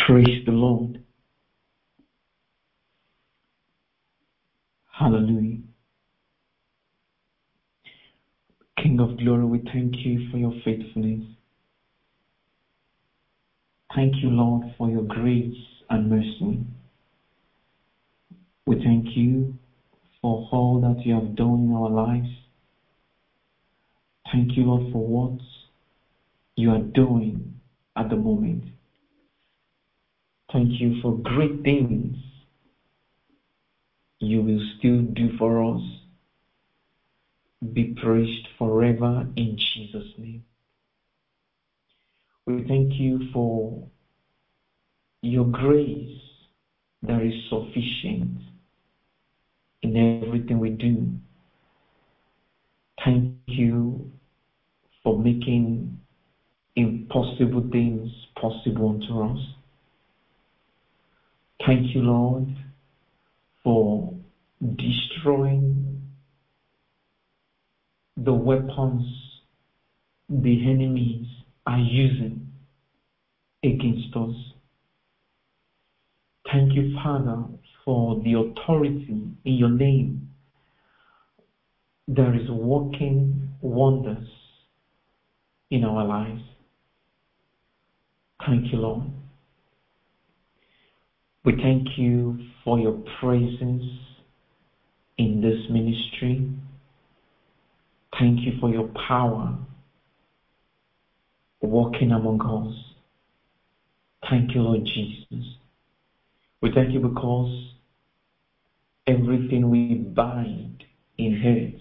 Praise the Lord. Hallelujah. King of glory, we thank you for your faithfulness. Thank you, Lord, for your grace and mercy. We thank you for all that you have done in our lives. Thank you, Lord, for what you are doing at the moment. Thank you for great things you will still do for us. Be praised forever in Jesus' name. We thank you for your grace that is sufficient in everything we do. Thank you for making impossible things possible unto us. Thank you, Lord, for destroying the weapons the enemies are using against us. Thank you, Father, for the authority in your name that is working wonders in our lives. Thank you, Lord. We thank you for your presence in this ministry. Thank you for your power working among us. Thank you, Lord Jesus. We thank you because everything we bind in earth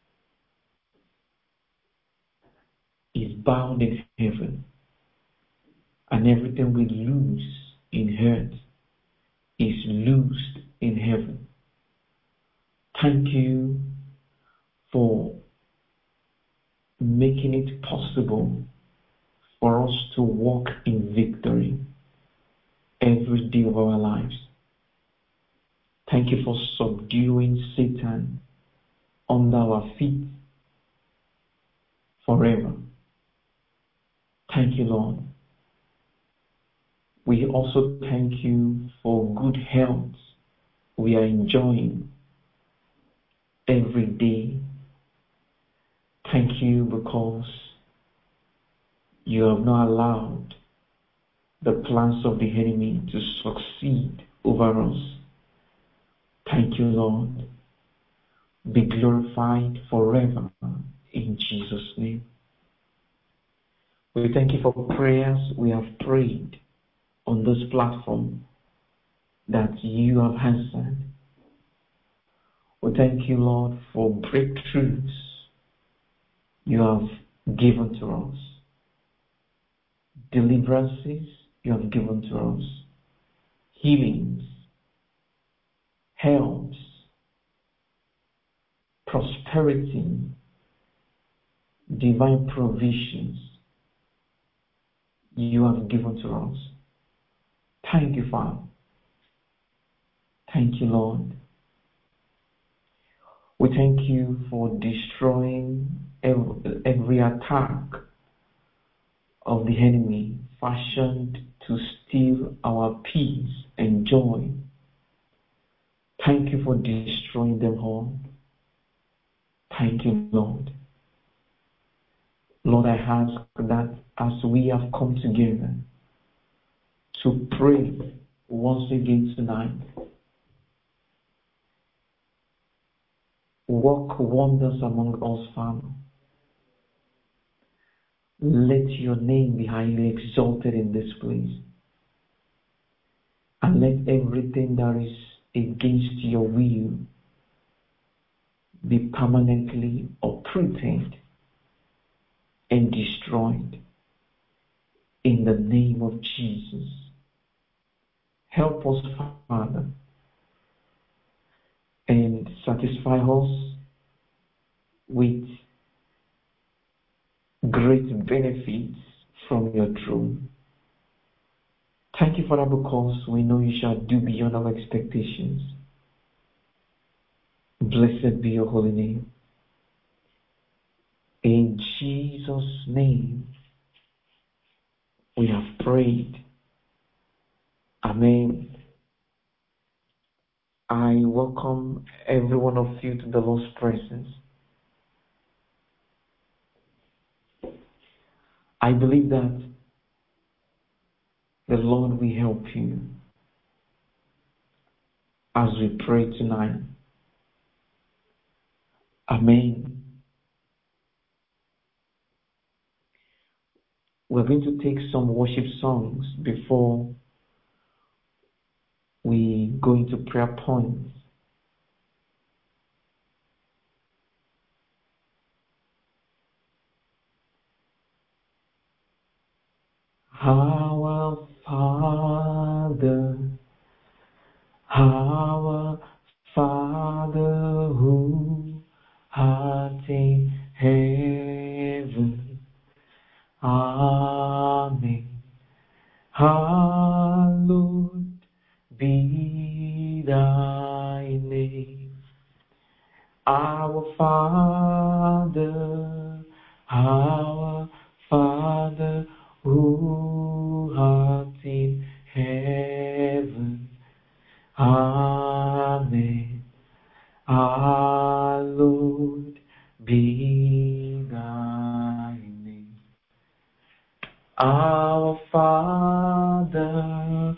is bound in heaven, and everything we loose in earth is loosed in heaven. Thank you for making it possible for us to walk in victory every day of our lives. Thank you for subduing Satan under our feet forever. Thank you, Lord. We also thank you for good health we are enjoying every day. Thank you because you have not allowed the plans of the enemy to succeed over us. Thank you, Lord. Be glorified forever in Jesus' name. We thank you for prayers we have prayed on this platform that you have answered. We thank you, Lord, for breakthroughs you have given to us, deliverances you have given to us, healings, helps, prosperity, divine provisions you have given to us. Thank you, Father. Thank you, Lord. We thank you for destroying every attack of the enemy fashioned to steal our peace and joy. Thank you for destroying them all. Thank you, Lord. Lord, I ask that as we have come together to pray once again tonight, work wonders among us, Father. Let your name be highly exalted in this place. And let everything that is against your will be permanently uprooted and destroyed in the name of Jesus. Help us, Father, and satisfy us with great benefits from your throne. Thank you, Father, because we know you shall do beyond our expectations. Blessed be your holy name. In Jesus' name, we have prayed. Amen. I welcome every one of you to the Lord's presence. I believe that the Lord will help you as we pray tonight. Amen. We're going to take some worship songs before we go into prayer points. Our Father, who art in heaven, Amen. Hallowed be thy name. Our Father, who art in heaven, Amen. Hallowed be thy name. Our Father,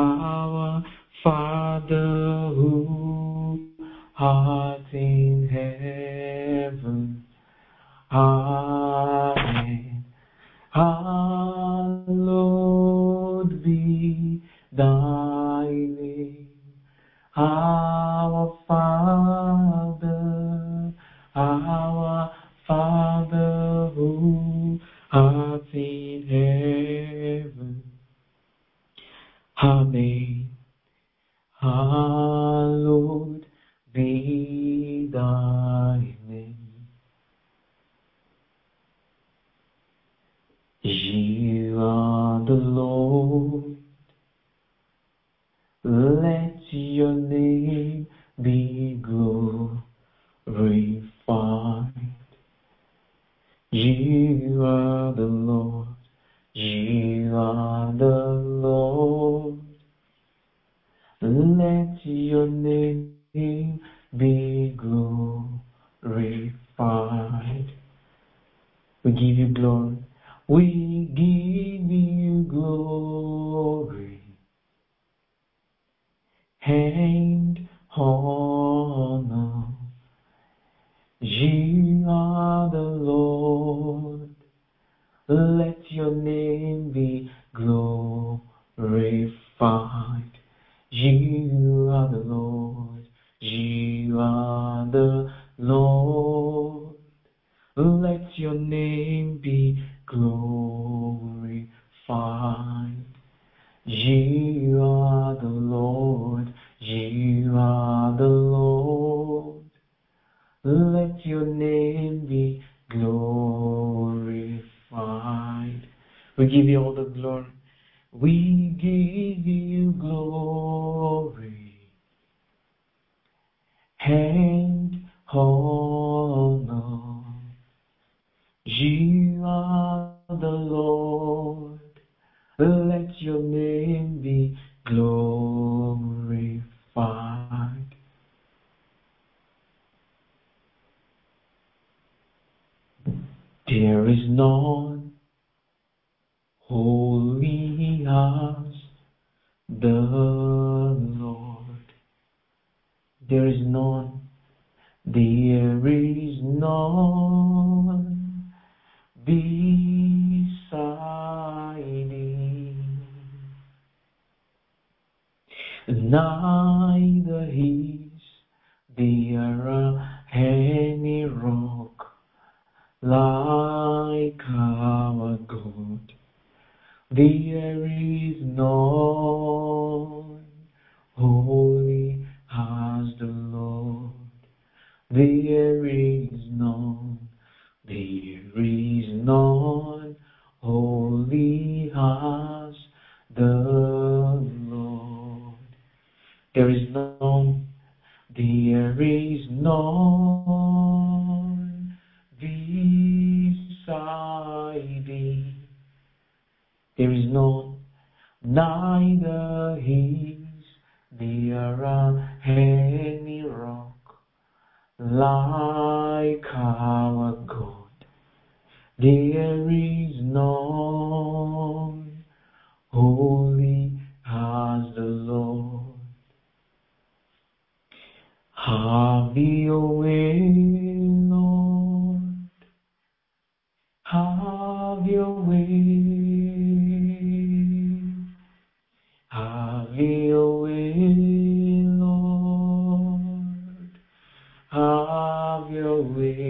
who art in heaven, Amen. Hallowed be thy name. Our Father, who art in heaven, Amen. Hallowed be thy name. You are the Lord. Let your name be glorified. You are the Lord. You are the Lord. Let your name be glorified. We give you glory. We give you glory and honor. You are the Lord. Let your name be glorified. You are the Lord. You are the Lord. Let your name be glorified. You are the Lord. You are the Lord. Let your name be glorified. We give you all the glory. We give you glory and honor. You are the Lord. Let your name be glorified. There is none holy as the Lord. There is none. There is none beside thee. Neither is there any rock like our God. There is none holy as the Lord. There is none holy as the Lord. There is none beside thee. There is none neither is there any rock like our God. There is none holy as the Lord. Have your way, Lord. Have your way. Have your way, Lord. Have your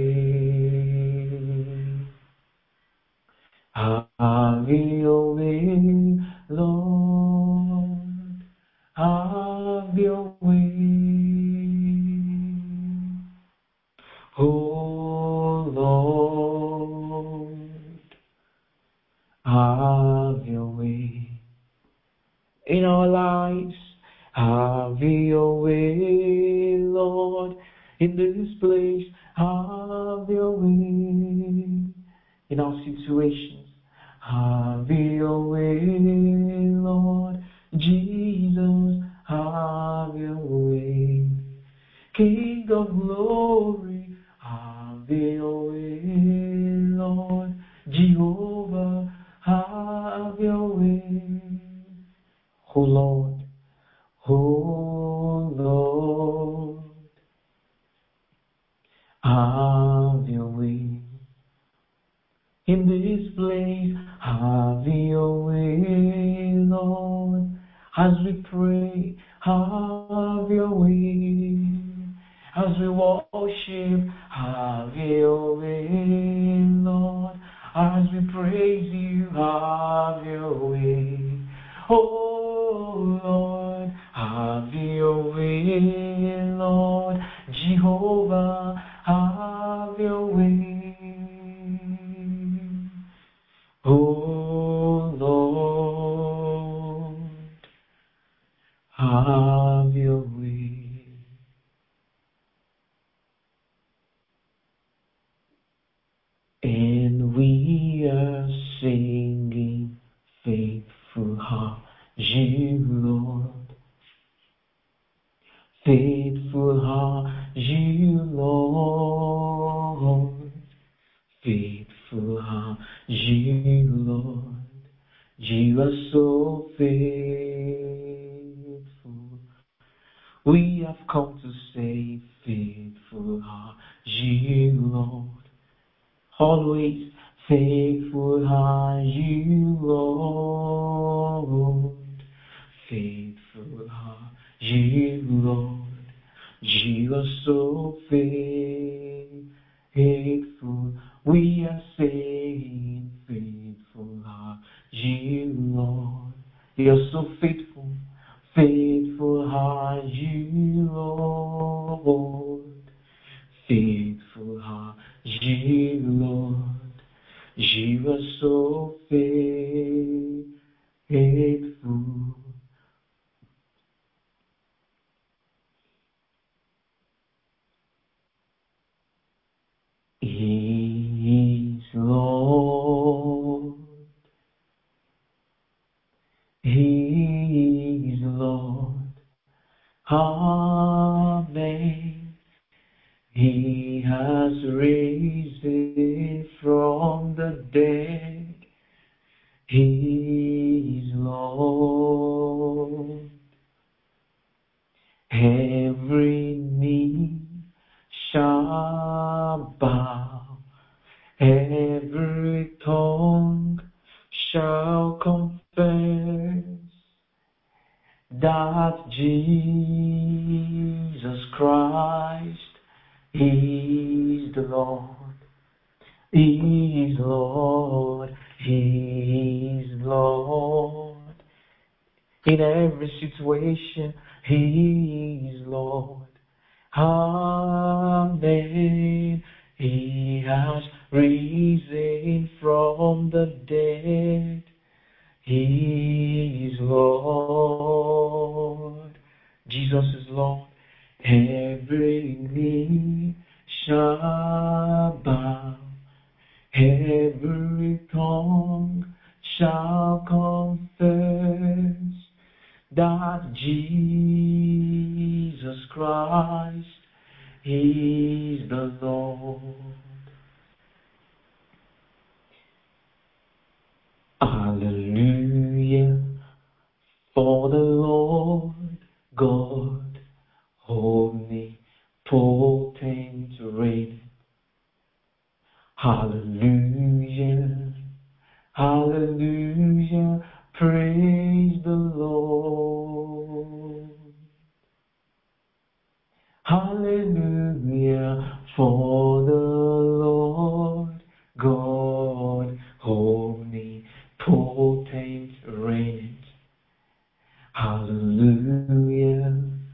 way. Have your way, Lord. Have your way. Oh Lord, have your way in our lives. Have your way, Lord, in this place. Have your way in our situations. Have your way, Lord Jesus. Have your way, King of glory. Have your way, Lord Jehovah. Have your way. Oh Lord, oh Lord, have your way in this place. Have your way, Lord, as we pray. Have your way as we worship. Have your way, Lord, as we praise you. Have your way. Oh Lord, have your way, Lord Jehovah. Have your way. Oh Lord, have your way. And we are singing, faithful are you, Lord. Faithful are you, Lord. Faithful are you, Lord. You are so faithful. We have come to say, faithful are you, Lord. Always faithful are you, Lord. Faithful are you, Lord. You are so faithful. We are saying, faithful are you, Lord. You are so faithful. Faithful are you, Lord. Faithful are you, Lord. You are so faithful. He is Lord. He is Lord. Amen. He has risen from the dead. He is Lord. Every knee shall bow, every tongue shall confess that Jesus Christ is the Lord. He is Lord. He is Lord. In every situation, He is Lord. Amen. He has risen from the dead. He is Lord. Jesus is Lord. Every knee shall bow. Every tongue shall confess Jesus Christ is the Lord. Hallelujah, for the Lord God omnipotent reign. Hallelujah, hallelujah, praise the Lord. Hallelujah, for the Lord God omnipotent reign. Hallelujah,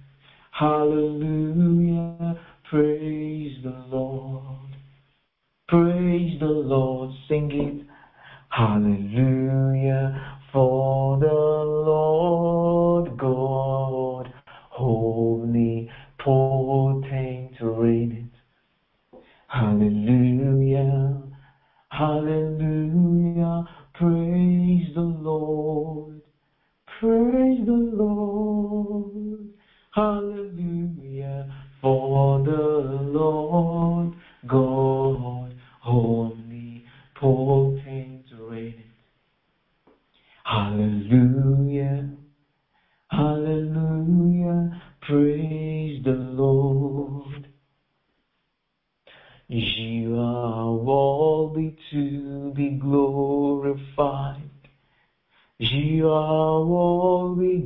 hallelujah, praise the Lord. Praise the Lord, sing it. Hallelujah, for the Lord God omnipotent reigneth. Hallelujah, hallelujah, praise the Lord. Praise the Lord. Hallelujah, for the Lord God omnipotent reigneth. Hallelujah, hallelujah, praise the Lord. You are worthy to be glorified. You are worthy,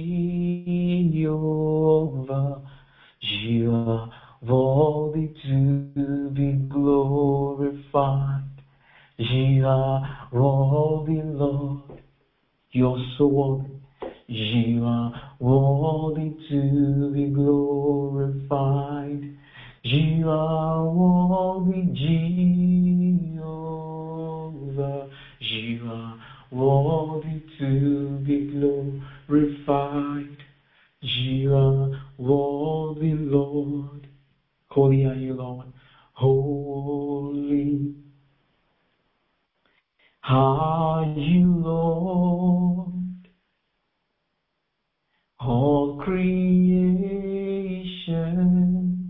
Jehovah. You are worthy to be glorified. You are worthy, Lord. You are so worthy. You are worthy to be glorified. You are worthy, Jehovah. You are worthy to be glorified. You are worthy, Lord. Holy are you, Lord. Holy are you, Lord. All creation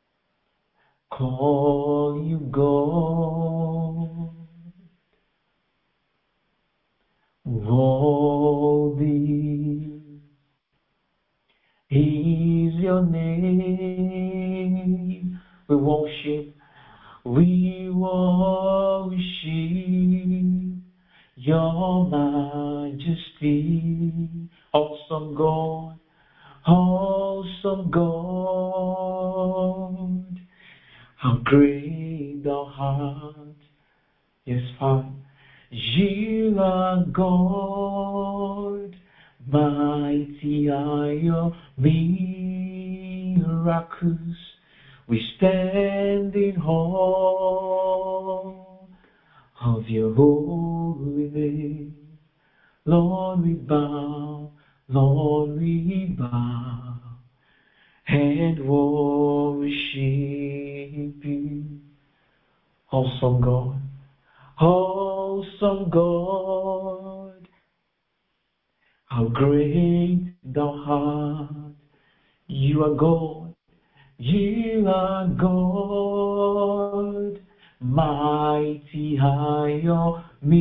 call you God. Worthy is your name. We worship your majesty. Awesome God, awesome God. How great thou art. Yes, Father. You are God, mighty are your miracles. We stand in awe of your holy name. Lord, we bow, Lord, we bow and worship you. Awesome God. Awesome God, how great thou art. You are God, you are God, mighty are your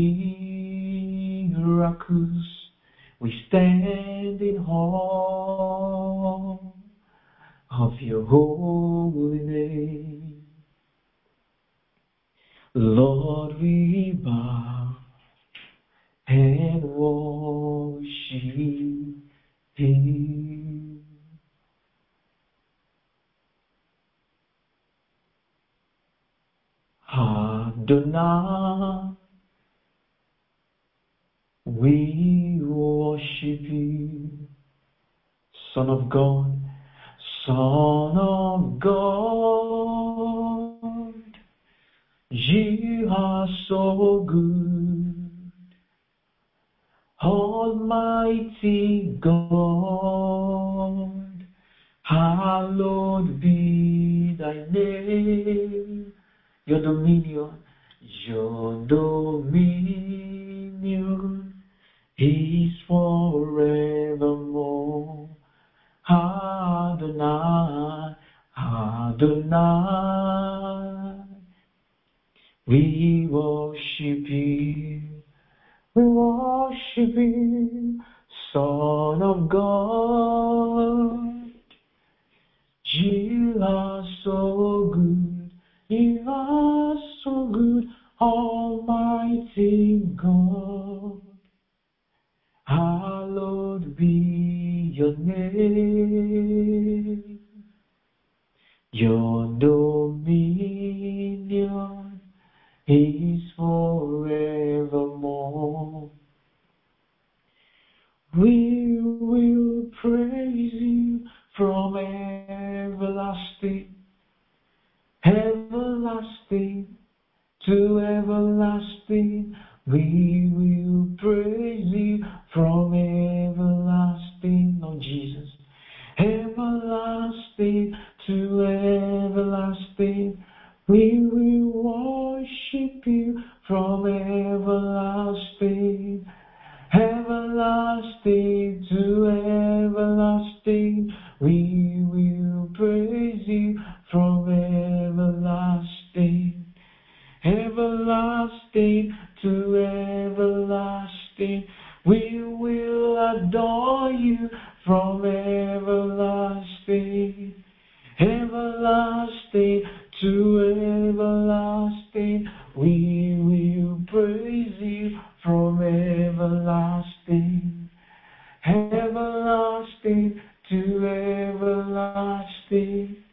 miracles. We stand in awe of your holy name. Lord, we bow and worship you. Adonai, we worship you. Son of God, Son of God, you are so good. Almighty God, hallowed be thy name. Your dominion is forevermore. worship you, Son of God. You are so good, you are so good, Almighty God. Hallowed be your name. Your dominion is forevermore. We will praise you from everlasting, everlasting to everlasting. We will praise you from everlasting, oh Jesus. Everlasting to everlasting. We will worship you from everlasting, everlasting to everlasting. We will praise you from everlasting, everlasting to everlasting. We will adore you from everlasting, everlasting to everlasting. We will praise you from everlasting, everlasting to everlasting.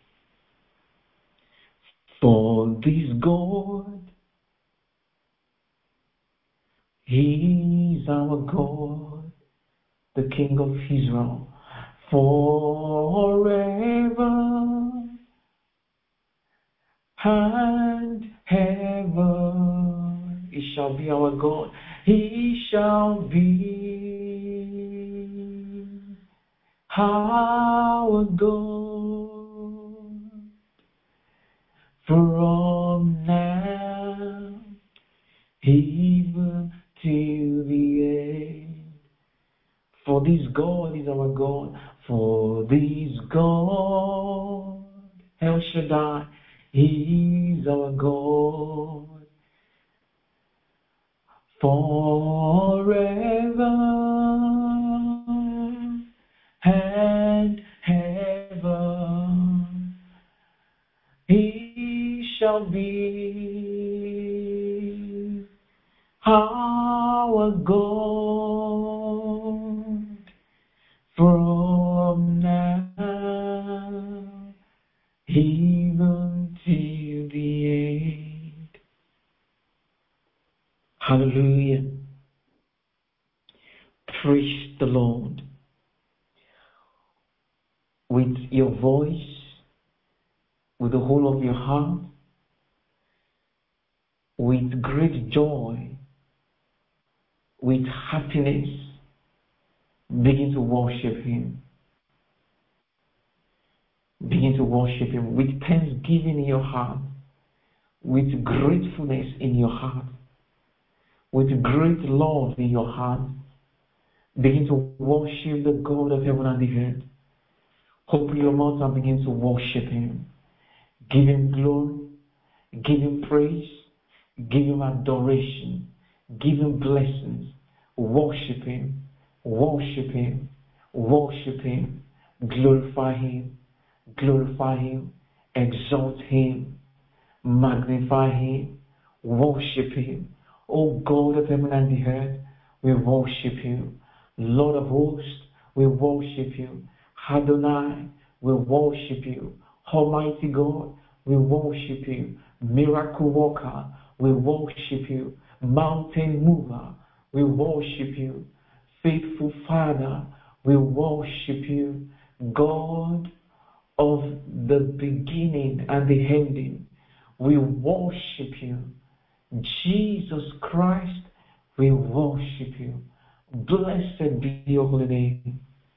For this God, He is our God, the King of Israel, forever and ever. He shall be our God. He shall be our God from now even till the end. For this God is our God. For this God, El Shaddai, He is our God. Forever and ever, He shall be our God from now even till the end. Hallelujah. Praise the Lord. With your voice, with the whole of your heart, with great joy, with happiness, begin to worship Him. Begin to worship Him with thanksgiving in your heart, with gratefulness in your heart, with great love in your heart. Begin to worship the God of heaven and the earth. Open your mouth and begin to worship Him. Give Him glory, give Him praise, give Him adoration, give Him blessings. Worship Him, worship Him, worship Him, glorify Him, exalt Him, magnify Him, worship Him. O God of heaven and the earth, we worship You. Lord of hosts, we worship You. Adonai, we worship You. Almighty God, we worship You. Miracle worker, we worship You. Mountain mover, we worship You. Faithful Father, we worship You. God of the beginning and the ending, we worship You. Jesus Christ, we worship You. Blessed be Your holy name.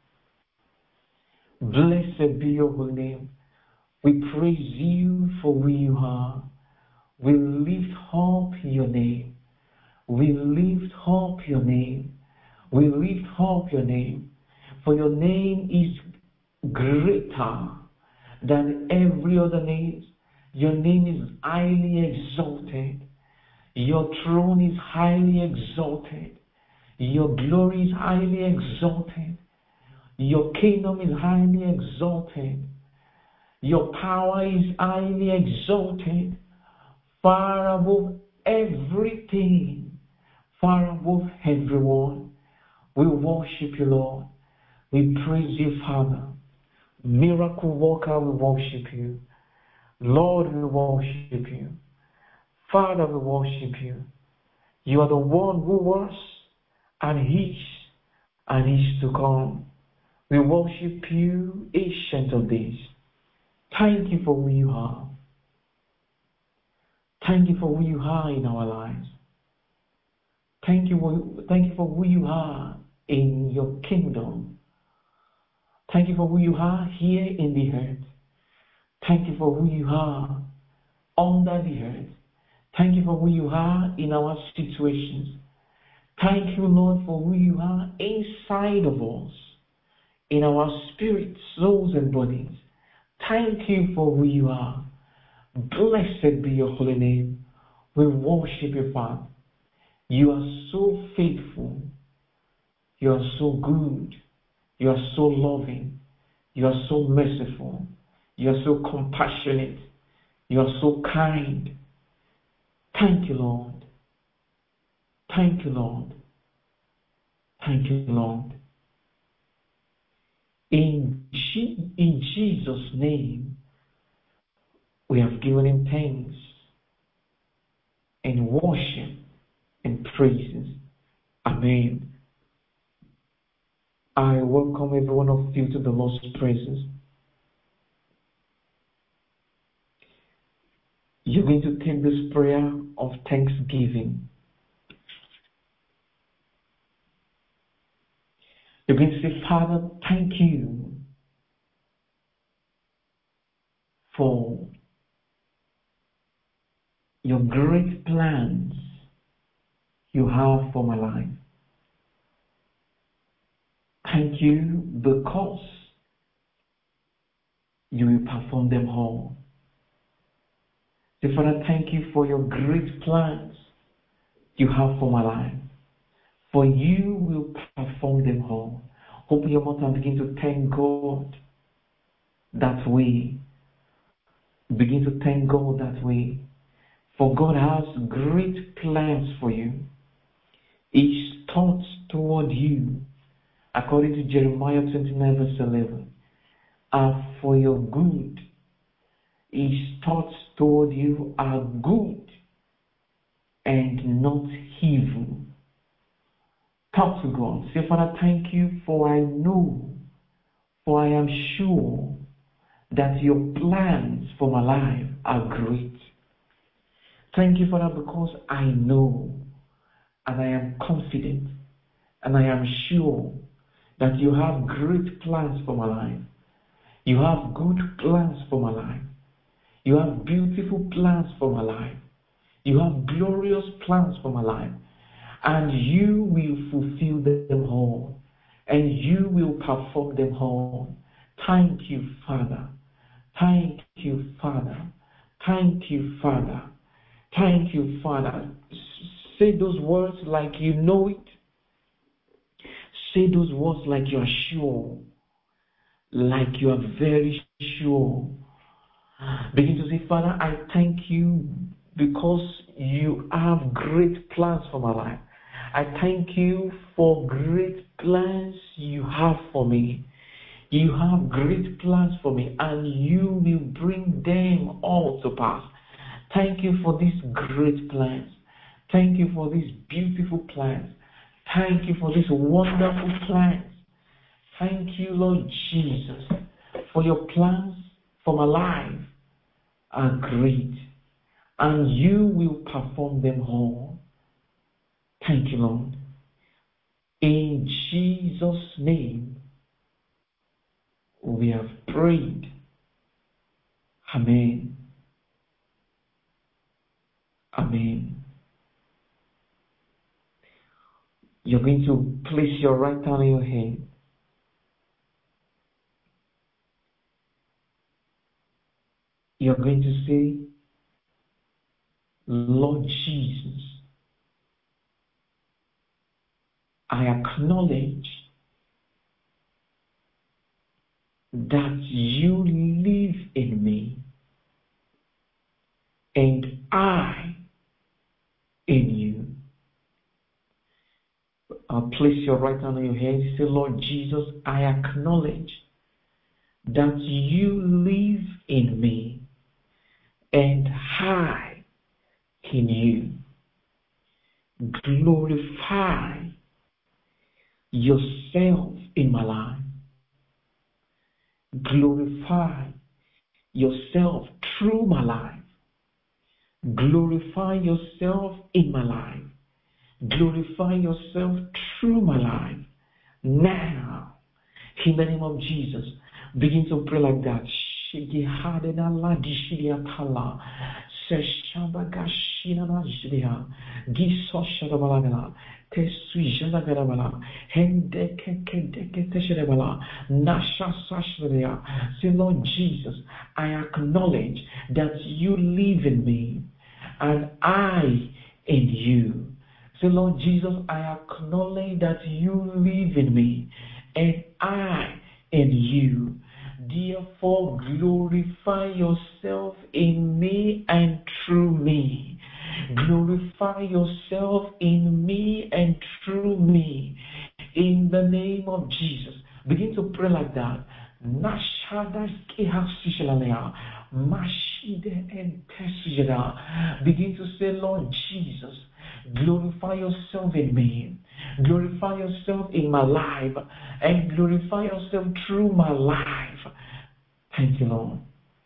Blessed be Your holy name. We praise You for who You are. We lift up Your name. We lift up Your name. We lift up Your name. For Your name is greater than every other name. Your name is highly exalted. Your throne is highly exalted. Your glory is highly exalted. Your kingdom is highly exalted. Your power is highly exalted, far above everything, far above everyone. We worship you, Lord. We praise you, Father. Miracle worker, we worship you. Lord, we worship you. Father, we worship you. You are the one who was and is to come. We worship you, Ancient of Days. Thank you for who you are. Thank you for who you are in our lives. Thank you for who you are in your kingdom. Thank you for who you are here in the earth. Thank you for who you are under the earth. Thank you for who you are in our situations. Thank you, Lord, for who you are inside of us, in our spirits, souls, and bodies. Thank you for who you are. Blessed be your holy name. We worship you, Father. You are so faithful. You are so good. You are so loving. You are so merciful. You are so compassionate. You are so kind. Thank you, Lord. Thank you, Lord. Thank you, Lord. In Jesus' name, we have given him thanks and worship and praises. Amen. I welcome every one of you to the Lord's presence. You're going to take this prayer of thanksgiving. You're going to say, Father, thank you for your great plans you have for my life. Thank you because you will perform them all. Say, Father, thank you for your great plans you have for my life. For you will perform them all. Open your mouth and begin to thank God that way. Begin to thank God that way. For God has great plans for you. His thoughts toward you, according to Jeremiah 29 verse 11, are for your good. His thoughts toward you are good and not evil. Talk to God. Say, Father, thank you, for I know, for I am sure that your plans for my life are great. Thank you, Father, because I know and I am confident and I am sure that you have great plans for my life. You have good plans for my life. You have beautiful plans for my life. You have glorious plans for my life. And you will fulfill them all. And you will perform them all. Thank you, Father. Thank you, Father. Thank you, Father. Thank you, Father. Say those words like you know it. Say those words like you are sure. Like you are very sure. Begin to say, Father, I thank you because you have great plans for my life. I thank you for great plans you have for me. You have great plans for me, and you will bring them all to pass. Thank you for these great plans. Thank you for these beautiful plans. Thank you for these wonderful plans. Thank you, Lord Jesus, for your plans for my life are great, and you will perform them all. Thank you, Lord. In Jesus' name, we have prayed. Amen. Amen. You're going to place your right hand on your head. You're going to say, Lord Jesus, I acknowledge that you live in me and I in you. Place your right hand on your head. Say, Lord Jesus, I acknowledge that you live in me and I in you. Glorify yourself in my life. Glorify yourself through my life. Glorify yourself in my life. Glorify yourself through my life. Now, in the name of Jesus, begin to pray like that. Say, Lord Jesus, I acknowledge that you live in me and I in you. Say, Lord Jesus, I acknowledge that you live in me and I in you. Therefore, glorify yourself in me and through me. Glorify yourself in me and through me. In the name of Jesus. Begin to pray like that. Begin to say, Lord Jesus, glorify yourself in me. Glorify yourself in my life. And glorify yourself through my life. Thank you, Lord.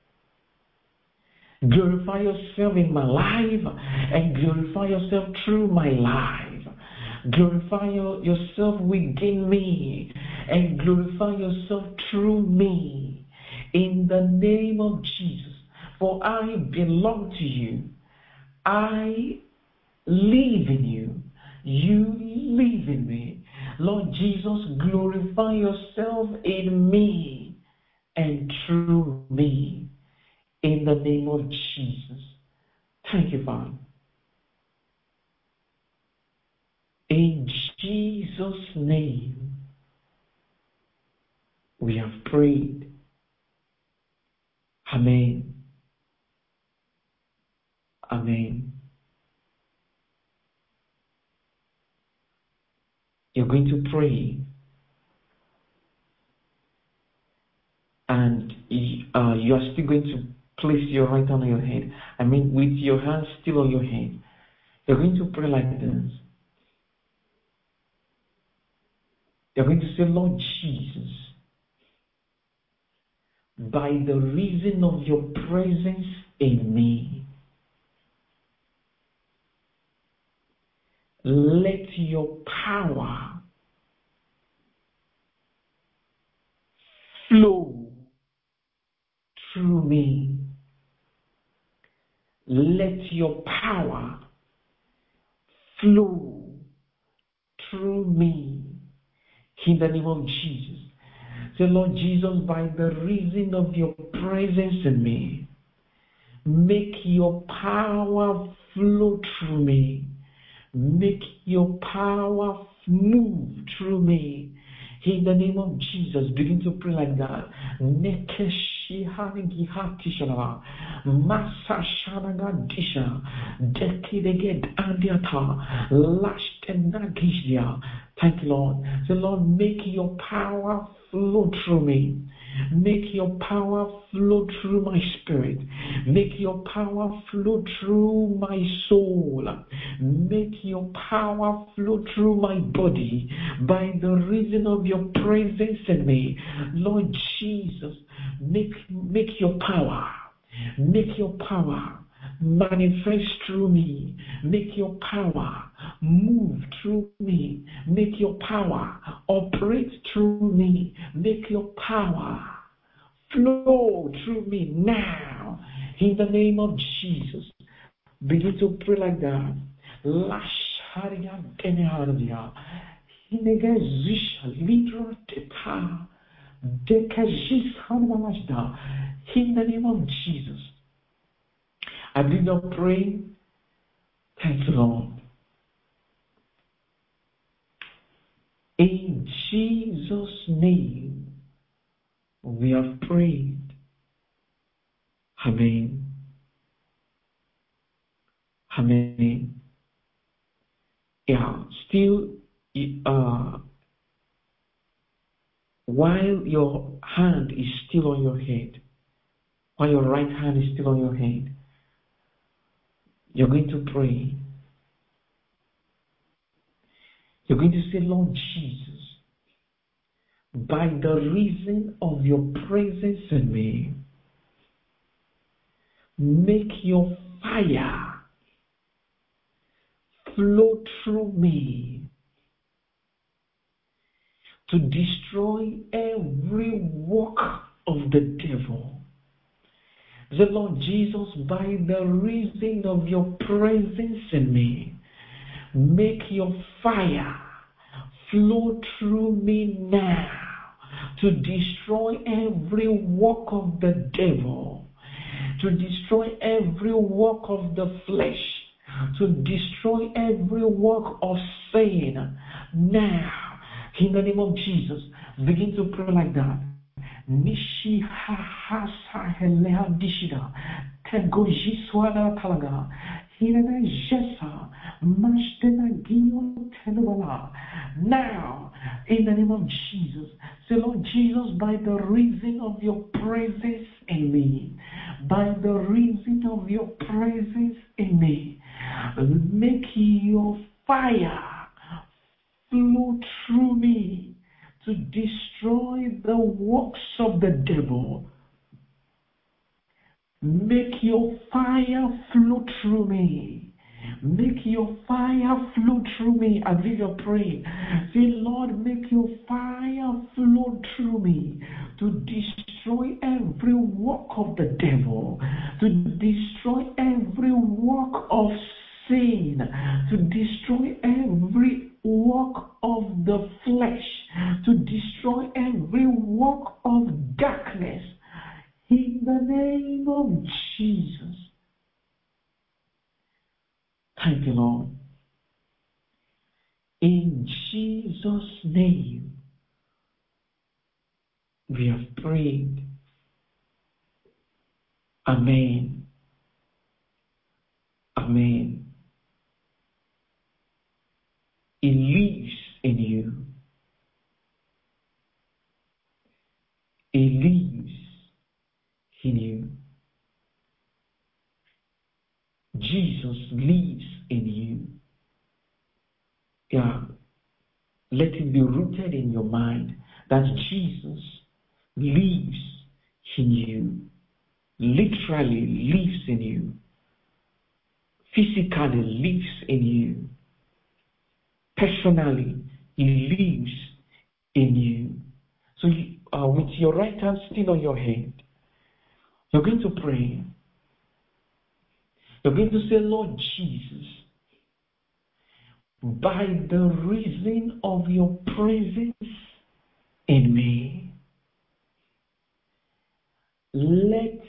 Glorify yourself in my life. And glorify yourself through my life. Glorify yourself within me. And glorify yourself through me. In the name of Jesus. For I belong to you. I live in you. You live in me. Lord Jesus, glorify yourself in me and through me. In the name of Jesus. Thank you, Father. In Jesus' name, we have prayed. Amen. Amen. You're going to pray, and you are still going to place your right hand on your head. With your hand still on your head. You're going to pray like this. You're going to say, Lord Jesus, by the reason of your presence in me, let your power flow through me. Let your power flow through me. In the name of Jesus. Say, Lord Jesus, by the reason of your presence in me, make your power flow through me. Make your power move through me. In the name of Jesus, begin to pray like that. Thank you, Lord. So, Lord, make your power flow through me. Make your power flow through my spirit. Make your power flow through my soul. Make your power flow through my body by the reason of your presence in me. Lord Jesus, make your power. Make your power manifest through me. Make your power move through me. Make your power operate through me. Make your power flow through me now. In the name of Jesus. Begin to pray like that. In the name of Jesus. I believe you're praying. Thank you, Lord. In Jesus' name, we have prayed. Amen. Amen. Yeah, still, while your hand is still on your head, while your right hand is still on your head, you're going to pray. You're going to say, Lord Jesus, by the reason of your presence in me, make your fire flow through me to destroy every work of the devil. The Lord Jesus, by the reason of your presence in me, make your fire flow through me now to destroy every work of the devil, to destroy every work of the flesh, to destroy every work of sin. Now, in the name of Jesus, begin to pray like that. Nishi ha ha sa helea dishida tegoji swada talaga hirana jesa mashtena giyo telubala. Now, in the name of Jesus, say, Lord Jesus, by the reason of your presence in me, by the reason of your presence in me, make your fire flow through me to destroy the works of the devil. Make your fire flow through me. Make your fire flow through me. As if you're praying, say, Lord, make your fire flow through me to destroy every work of the devil, to destroy every work of sin, to destroy every work of the flesh, to destroy every work of darkness. In the name of Jesus. Thank you, Lord. In Jesus' name, we have prayed. Amen. Amen. It lives in you. It lives in you. Jesus lives in you. Yeah. Let it be rooted in your mind that Jesus lives in you. Literally lives in you. Physically lives in you. Personally, he lives in you. So with your right hand still on your head, you're going to pray. You're going to say, Lord Jesus, by the reason of your presence in me, let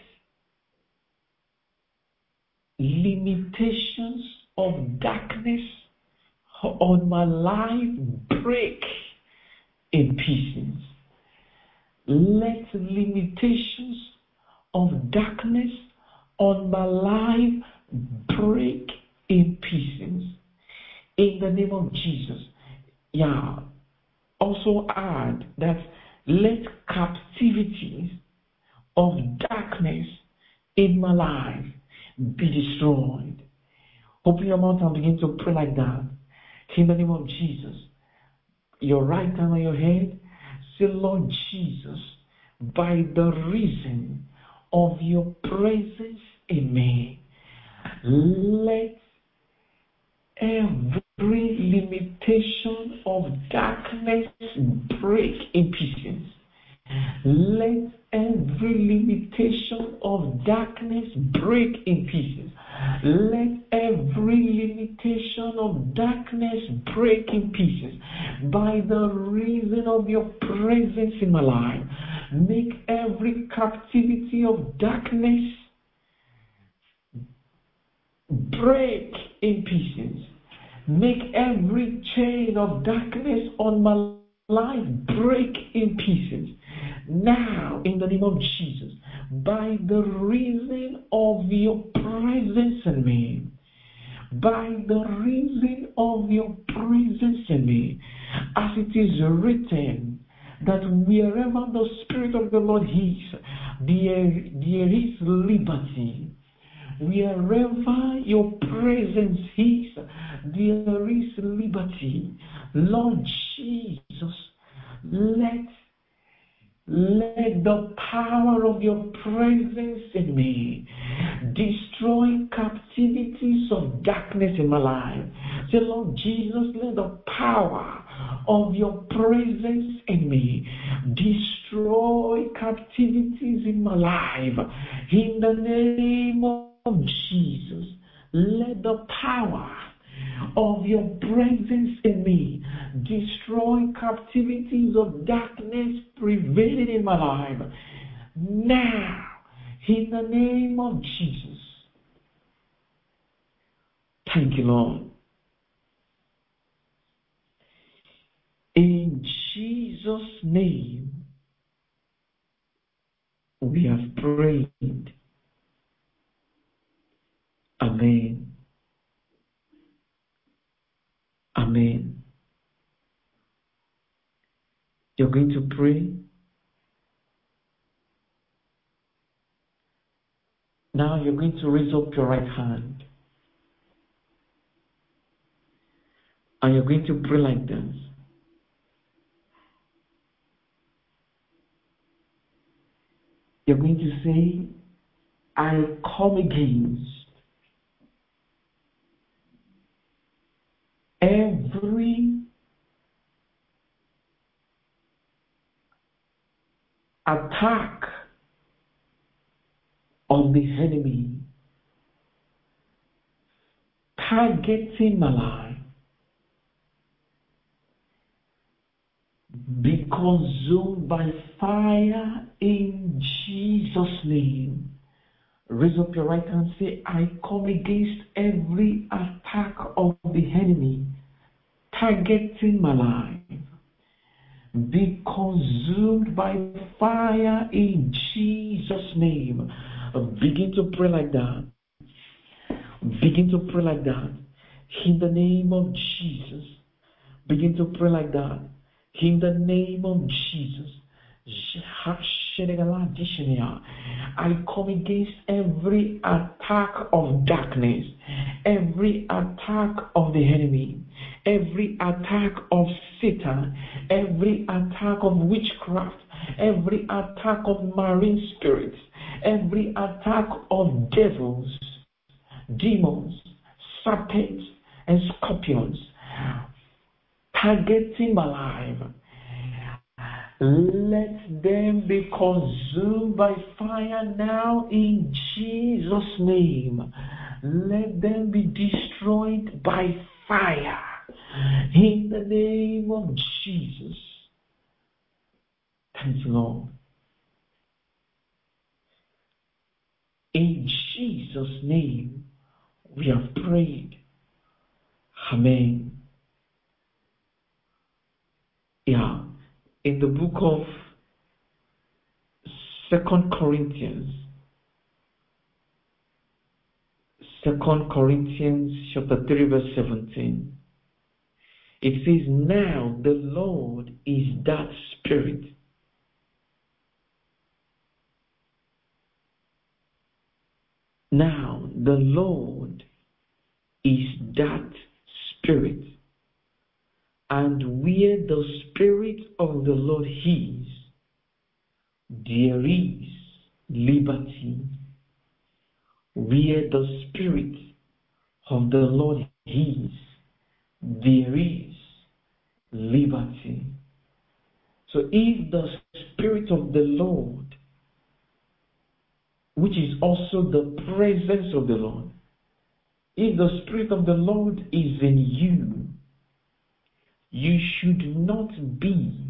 limitations of darkness on my life break in pieces. Let limitations of darkness on my life break in pieces. In the name of Jesus. Yeah. Also add that let captivities of darkness in my life be destroyed. Open your mouth and begin to pray like that. In the name of Jesus. Your right hand on your head. Say, Lord Jesus, by the reason of your presence in me, let every limitation of darkness break in pieces. Let every limitation of darkness break in pieces. Let every limitation of darkness break in pieces. By the reason of your presence in my life, make every captivity of darkness break in pieces. Make every chain of darkness on my life break in pieces. Now, in the name of Jesus, by the reason of your presence in me, by the reason of your presence in me, as it is written, that wherever the Spirit of the Lord is, there is liberty. Wherever your presence is, there is liberty. Lord Jesus, let the power of your presence in me destroy captivities of darkness in my life. Say, Lord Jesus, let the power of your presence in me destroy captivities in my life. In the name of Jesus, let the power of your presence in me destroy captivities of darkness prevailing in my life. Now, in the name of Jesus. Thank you, Lord. In Jesus' name, we have prayed. Amen. Amen. You're going to pray. Now you're going to raise up your right hand. And you're going to pray like this. You're going to say, I come against every attack of the enemy targeting my life. Be consumed by fire in Jesus' name. Raise up your right hand and say, I come against every attack of the enemy targeting my life. Be consumed by fire in Jesus' name. Begin to pray like that. Begin to pray like that. In the name of Jesus. Begin to pray like that. In the name of Jesus. I come against every attack of darkness, every attack of the enemy, every attack of Satan, every attack of witchcraft, every attack of marine spirits, every attack of devils, demons, serpents, and scorpions targeting my life. Let them be consumed by fire now in Jesus' name. Let them be destroyed by fire in the name of Jesus. Thank you, Lord. In Jesus' name, we have prayed. Amen. Yeah. In the book of 2 Corinthians chapter 3 verse 17, it says, now the Lord is that Spirit. Now the Lord is that Spirit. And where the Spirit of the Lord is, there is liberty. Where the Spirit of the Lord is, there is liberty. So if the Spirit of the Lord, which is also the presence of the Lord, if the Spirit of the Lord is in you, you should not be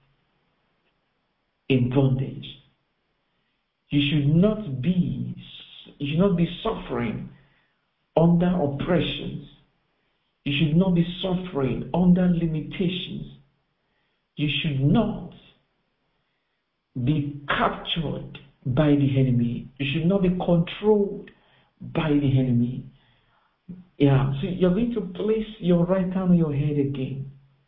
in bondage. You should not be suffering under oppressions. You should not be suffering under limitations. You should not be captured by the enemy. You should not be controlled by the enemy. Yeah, so you're going to place your right hand on your head again.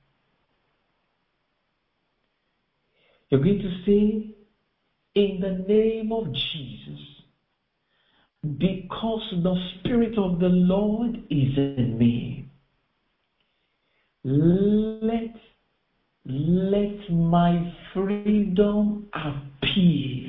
You're going to say, in the name of Jesus, because the Spirit of the Lord is in me, let my freedom appear.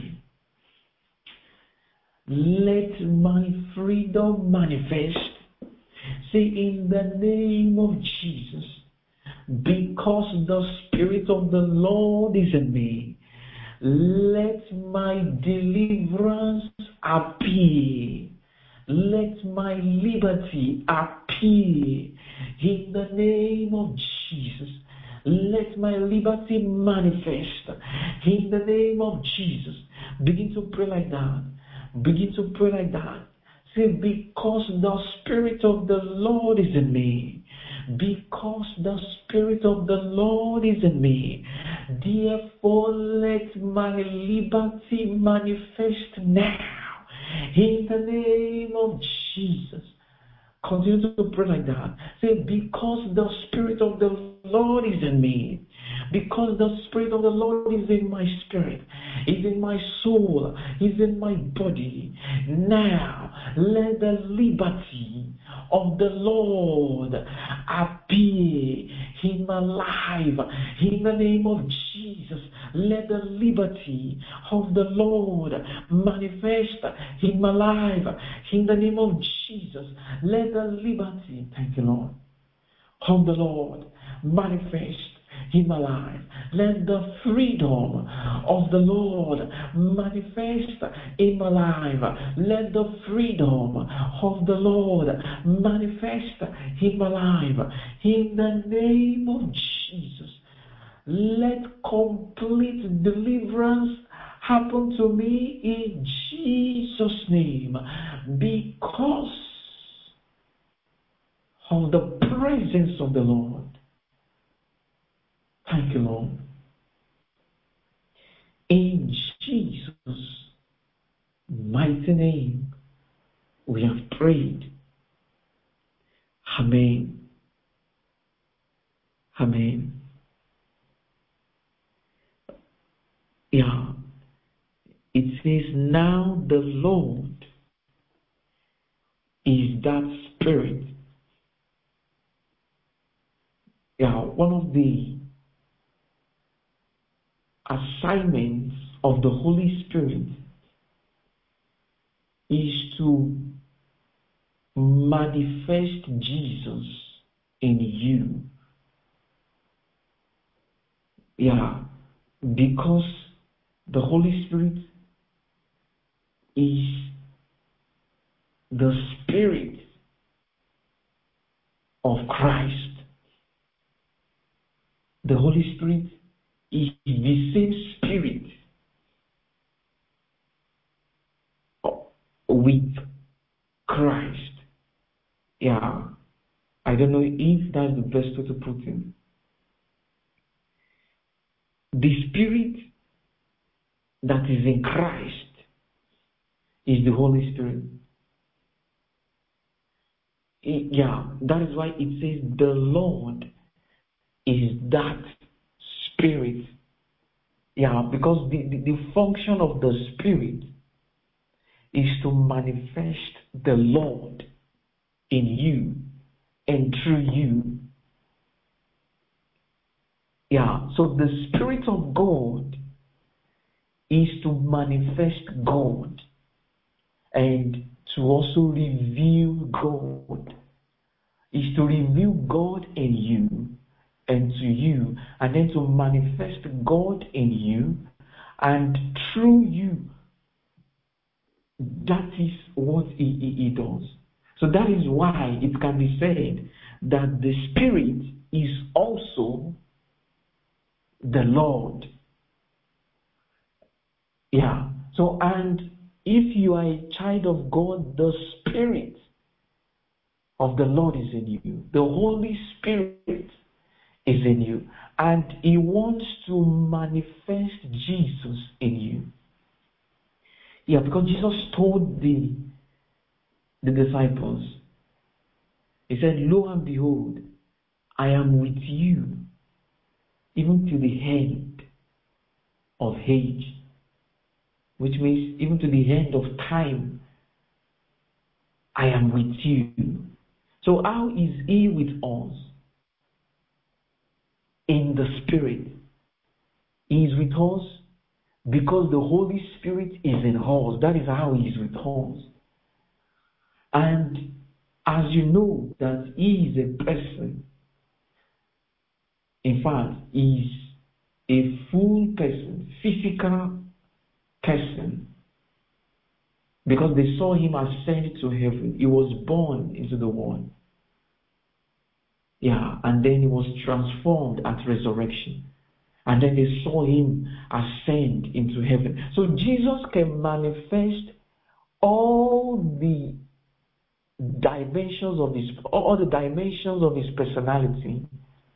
Let my freedom manifest. Say, in the name of Jesus, because the Spirit of the Lord is in me, let my deliverance appear. Let my liberty appear. In the name of Jesus, let my liberty manifest. In the name of Jesus, begin to pray like that. Begin to pray like that. Say, because the Spirit of the Lord is in me. Because the Spirit of the Lord is in me. Therefore, let my liberty manifest now. In the name of Jesus. Continue to pray like that. Say, because the Spirit of the Lord is in me. Because the Spirit of the Lord is in my spirit, is in my soul, is in my body. Now, let the liberty of the Lord appear in my life. In the name of Jesus, let the liberty of the Lord manifest in my life. In the name of Jesus, let the liberty, thank you, Lord, of the Lord manifest in my life. Let the freedom of the Lord manifest in my life. Let the freedom of the Lord manifest in my life. In the name of Jesus, let complete deliverance happen to me in Jesus' name, because of the presence of the Lord. Thank you, Lord. In Jesus' mighty name, we have prayed. Amen. Amen. Yeah. It says, now the Lord is that Spirit. Yeah, one of the assignments of the Holy Spirit is to manifest Jesus in you. Yeah, because the Holy Spirit is the Spirit of Christ. The Holy Spirit is the same Spirit with Christ. Yeah, I don't know if that's the best way to put it. The Spirit that is in Christ is the Holy Spirit. Yeah, that is why it says the Lord is that Spirit. Yeah, because the function of the Spirit is to manifest the Lord in you and through you. Yeah, so the Spirit of God is to manifest God and to also reveal God. Is to reveal God in you and to you, and then to manifest God in you and through you. That is what he does. So that is why it can be said that the Spirit is also the Lord. Yeah. So, and if you are a child of God, the Spirit of the Lord is in you. The Holy Spirit is in you. And He wants to manifest Jesus in you. Yeah, because Jesus told the disciples, He said, "Lo and behold, I am with you, even to the end of age," which means even to the end of time, I am with you. So how is He with us? In the Spirit. He is with us because the Holy Spirit is in us. That is how He is with us. And as you know that He is a person, in fact, He is a full person, physical person, because they saw Him ascend to heaven. He was born into the world. Yeah, and then He was transformed at resurrection. And then they saw Him ascend into heaven. So Jesus can manifest all the dimensions of His personality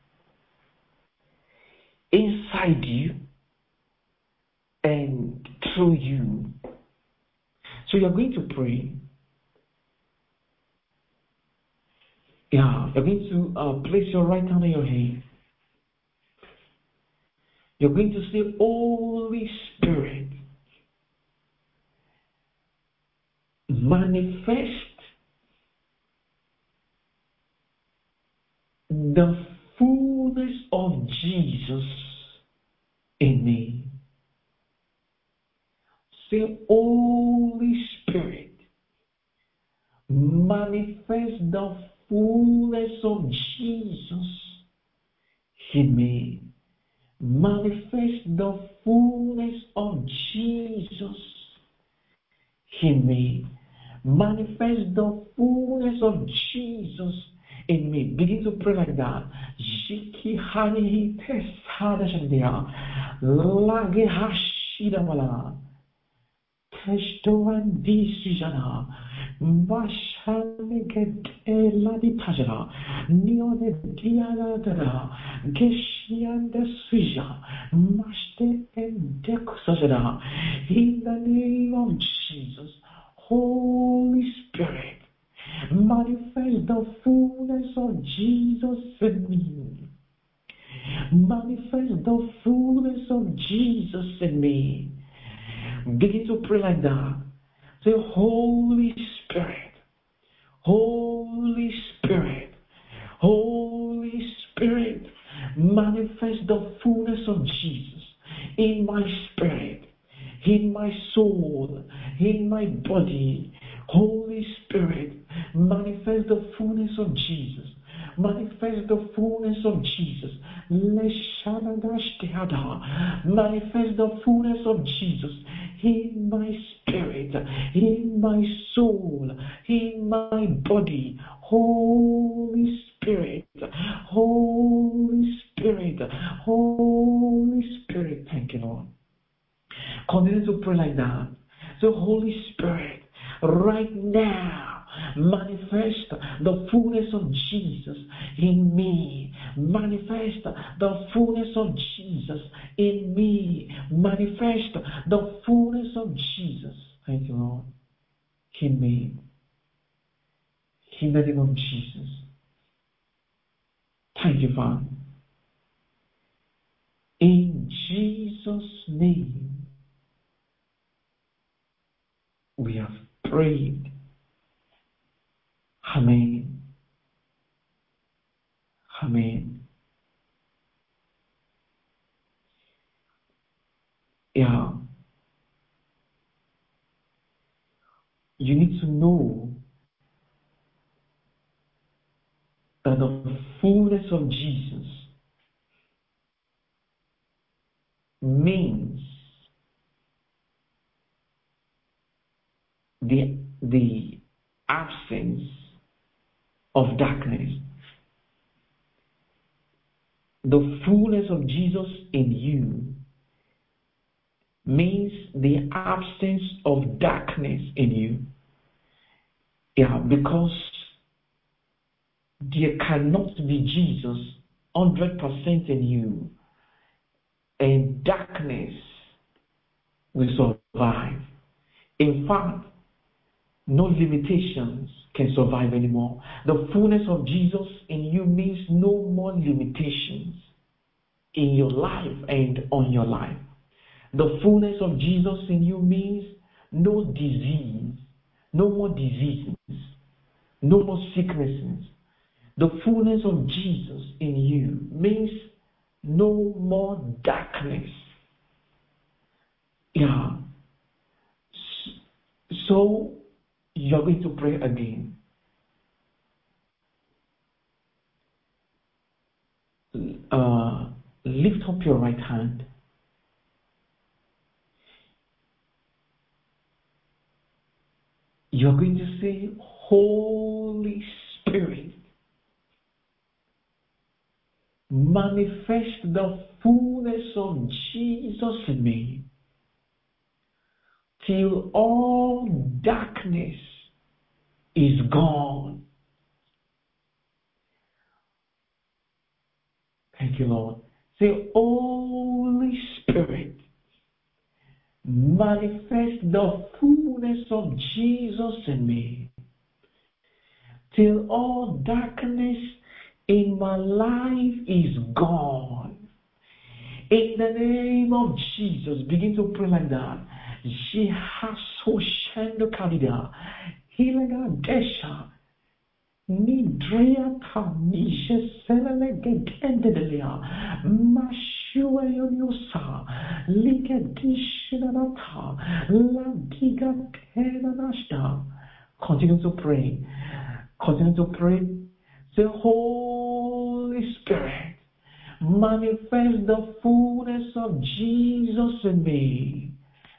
inside you and through you. So you're going to pray. Yeah, you're going to place your right hand on your head. You're going to say, "Holy Spirit, manifest the fullness of Jesus in me." Say, "Holy Spirit, manifest the fullness of Jesus in me. Manifest the fullness of Jesus in me. Manifest the fullness of Jesus in me." Begin to pray like that. Jiki hani tesada shandia. Lage hashida wala. Testoan disijana. Mashane get eladi tajara. Nione diana dada. Geshian de suja. Mashte and dekusajana. In the name of Jesus, Holy Spirit, manifest the fullness of Jesus in me. Manifest the fullness of Jesus in me. Begin to pray like that. Say, "Holy Spirit, Holy Spirit, Holy Spirit, manifest the fullness of Jesus in my spirit, in my soul, in my body." Holy Spirit, manifest the fullness of Jesus. Manifest the fullness of Jesus. Manifest the fullness of Jesus in my spirit, in my soul, in my body. Holy Spirit, Holy Spirit, Holy Spirit. Thank you, Lord. Continue to pray like that. So, Holy Spirit, right now, manifest the fullness of Jesus in me. Manifest the fullness of Jesus in me. Manifest the fullness of Jesus. Thank you, Lord. In me. In the name of Jesus. Thank you, Father. In Jesus' name, we have prayed. Amen. Amen. Yeah. You need to know that the fullness of Jesus means the absence of darkness. The fullness of Jesus in you means the absence of darkness in you. Yeah, because there cannot be Jesus 100% in you, and darkness will survive. In fact, no limitations can survive anymore. The fullness of Jesus in you means no more limitations in your life and on your life. The fullness of Jesus in you means no disease, no more diseases, no more sicknesses. The fullness of Jesus in you means no more darkness. Yeah. So you're going to pray again. Lift up your right hand. You're going to say, Holy Spirit, manifest the fullness of Jesus in me, till all darkness is gone. Thank you, Lord. Say, Holy Spirit, manifest the fullness of Jesus in me, till all darkness in my life is gone. In the name of Jesus, begin to pray like that. Nidria Kamisha Selegedendelia Mashua Yonusa Ligadishinata Lantiga Kenanashta. Continue to pray. Continue to pray. Say, Holy Spirit, manifest the fullness of Jesus in me.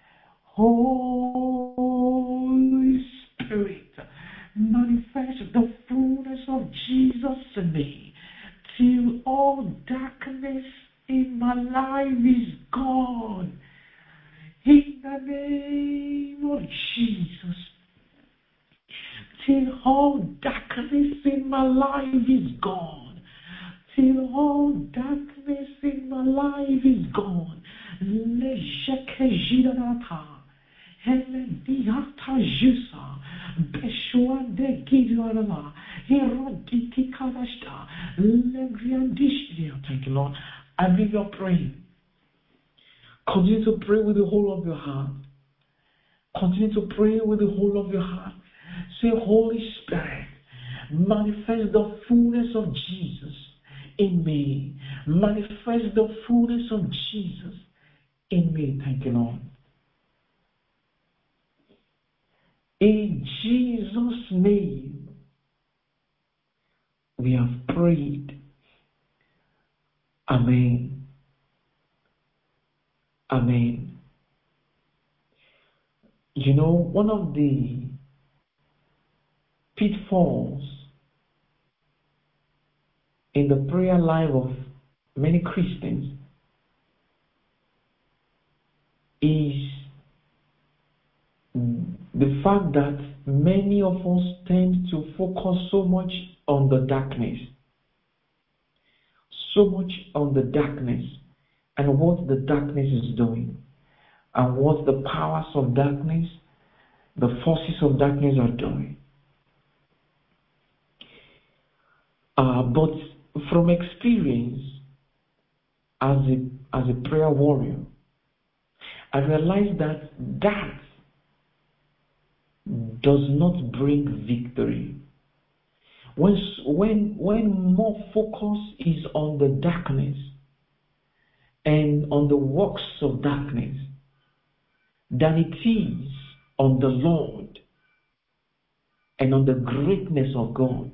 Holy Spirit, manifest the fullness of Jesus in me, till all darkness in my life is gone. In the name of Jesus, till all darkness in my life is gone. Till all darkness in my life is gone. Helediata Jusa, Beshua de Giduana, Herodiki Kadashta, Legriandishia. Thank you, Lord. I believe you're praying. Continue to pray with the whole of your heart. Continue to pray with the whole of your heart. Say, Holy Spirit, manifest the fullness of Jesus in me. Manifest the fullness of Jesus in me. Thank you, Lord. In Jesus' name, we have prayed. Amen. Amen. You know, one of the pitfalls in the prayer life of many Christians is the fact that many of us tend to focus so much on the darkness, and what the darkness is doing, and what the powers of darkness, the forces of darkness are doing. But from experience as a prayer warrior, I realized that does not bring victory. When more focus is on the darkness and on the works of darkness than it is on the Lord and on the greatness of God,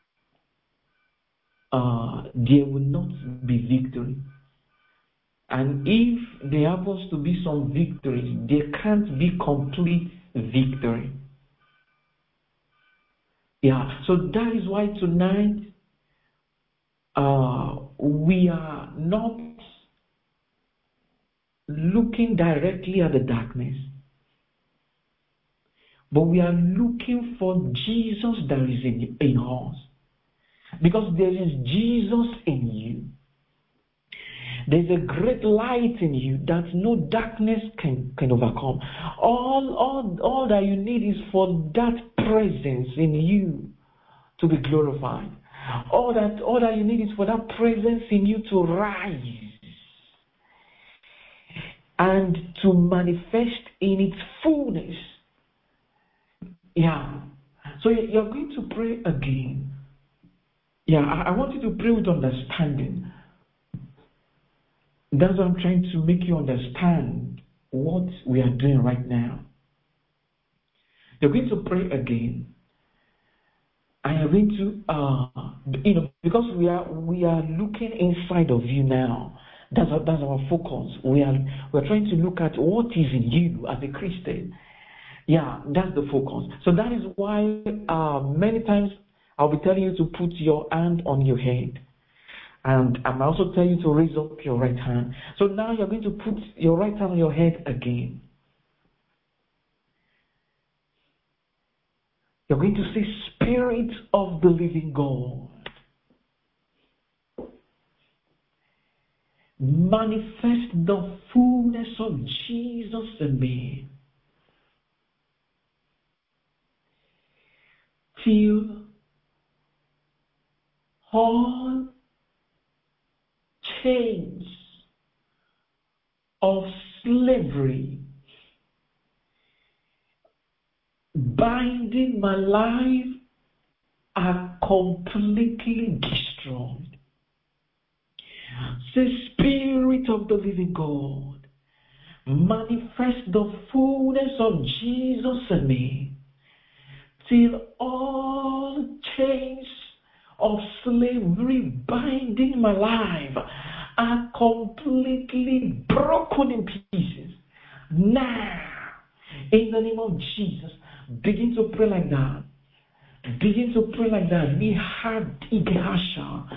there will not be victory. And if there happens to be some victory, there can't be complete victory. Yeah, so that is why tonight we are not looking directly at the darkness, but we are looking for Jesus that is in us. Because there is Jesus in you. There's a great light in you that no darkness can overcome. All that you need is for that presence in you to be glorified. All that you need is for that presence in you to rise and to manifest in its fullness. Yeah. So you're going to pray again. Yeah, I want you to pray with understanding. That's what I'm trying to make you understand what we are doing right now. You're going to pray again. And you're going to, because we are looking inside of you now. That's our focus. We're trying to look at what is in you as a Christian. Yeah, that's the focus. So that is why many times I'll be telling you to put your hand on your head. And I'm also telling you to raise up your right hand. So now you're going to put your right hand on your head again. You're going to say, Spirit of the living God, manifest the fullness of Jesus in me, till all chains of slavery binding my life are completely destroyed. Say, Spirit of the living God, manifest the fullness of Jesus in me, till all chains of slavery binding my life are completely broken in pieces. Now, in the name of Jesus, begin to pray like that. Begin to pray like that. We had Igehasha.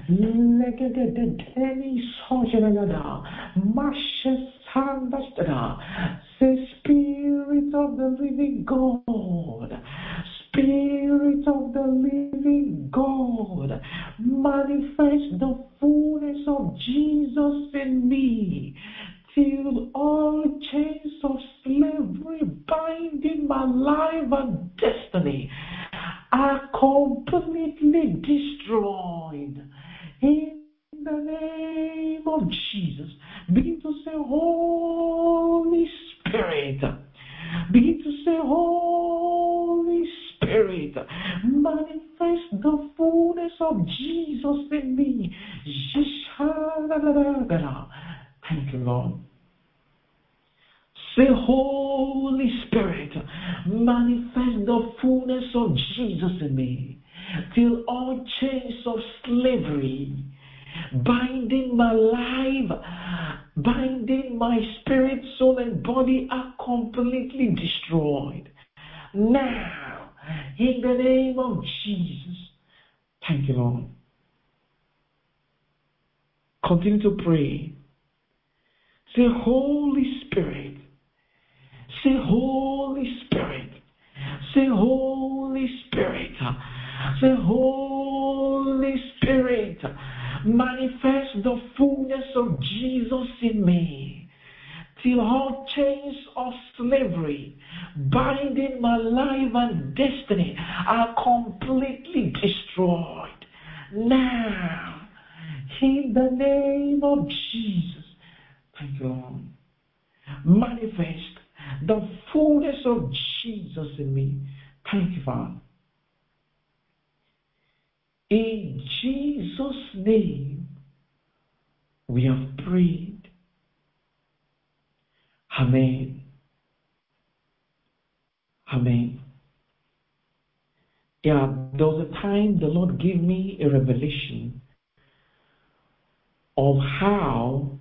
Say, Spirit of the living God, Spirit of the living God, manifest the fullness of Jesus in me, till all chains of slavery binding my life and destiny are completely destroyed. In the name of Jesus, begin to say, Holy Spirit. Begin to say, Holy Spirit, manifest the fullness of Jesus in me. Thank you, Lord. Say, Holy Spirit, manifest the fullness of Jesus in me, till all chains of slavery binding my life, binding my spirit, soul, and body are completely destroyed. Now, in the name of Jesus. Thank you, Lord. Continue to pray. Say, Holy Spirit. Say, Holy Spirit. Say, Holy Spirit. Say, Holy Spirit. Manifest the fullness of Jesus in me, till all chains of slavery binding my life and destiny are completely destroyed. Now, in the name of Jesus. Thank you, Lord. Manifest the fullness of Jesus in me. Thank you, Father. In Jesus' name, we have prayed. Amen. Amen. Yeah, there was a time the Lord gave me a revelation of how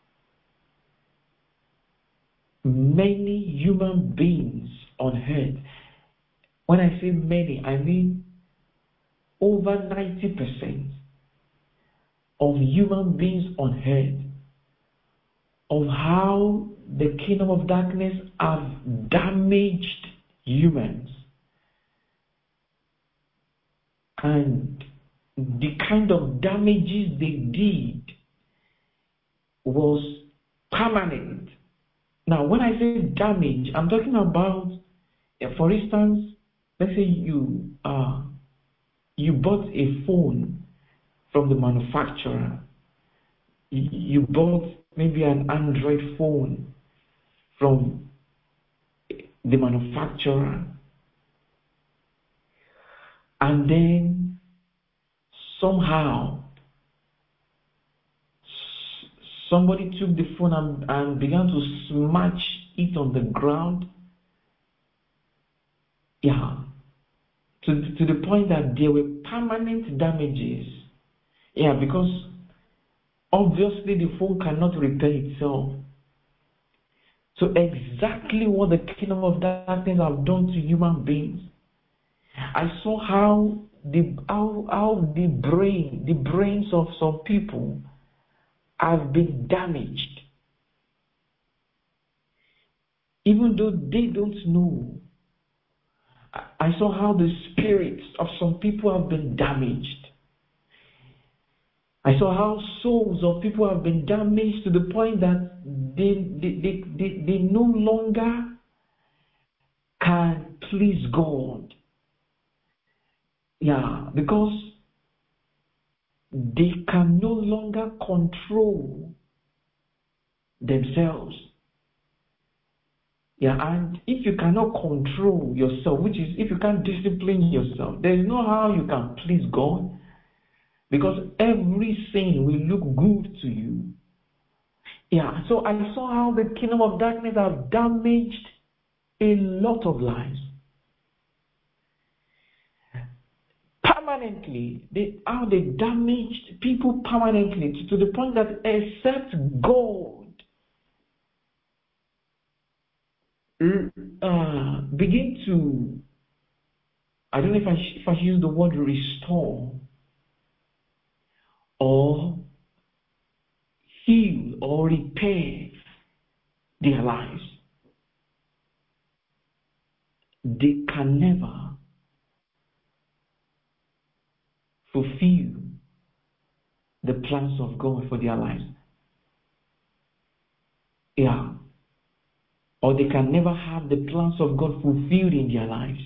many human beings on earth, when I say many, I mean over 90% of human beings on earth, of how the kingdom of darkness have damaged humans. And the kind of damages they did was permanent. Now, when I say damage, I'm talking about, for instance, let's say you bought a phone from the manufacturer. You bought maybe an Android phone from the manufacturer, and then somehow somebody took the phone and began to smash it on the ground. Yeah. To the point that there were permanent damages. Yeah, because obviously the phone cannot repair itself. So exactly what the kingdom of darkness have done to human beings. I saw how the brains of some people have been damaged. Even though they don't know. I saw how the spirits of some people have been damaged. I saw how souls of people have been damaged to the point that they no longer can please God. Yeah, because they can no longer control themselves. Yeah, and if you cannot control yourself, which is if you can't discipline yourself, there is no how you can please God, because every sin will look good to you. Yeah, so I saw how the kingdom of darkness have damaged a lot of lives. Permanently, how they damaged people permanently to the point that except God begin to, I don't know if I use the word restore or heal or repair their lives, they can never fulfill the plans of God for their lives. Yeah. Or they can never have the plans of God fulfilled in their lives.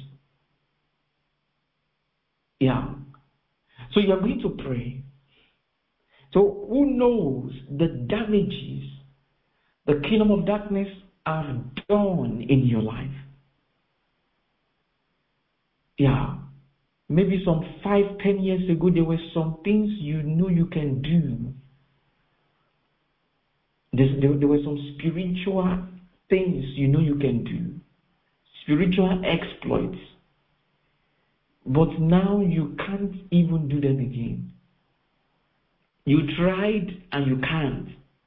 Yeah. So you're going to pray. So who knows the damages the kingdom of darkness have done in your life? Yeah. Maybe some 5-10 years ago, there were some things you knew you can do. There were some spiritual things you know you can do. Spiritual exploits. But now you can't even do them again. You tried and you can't.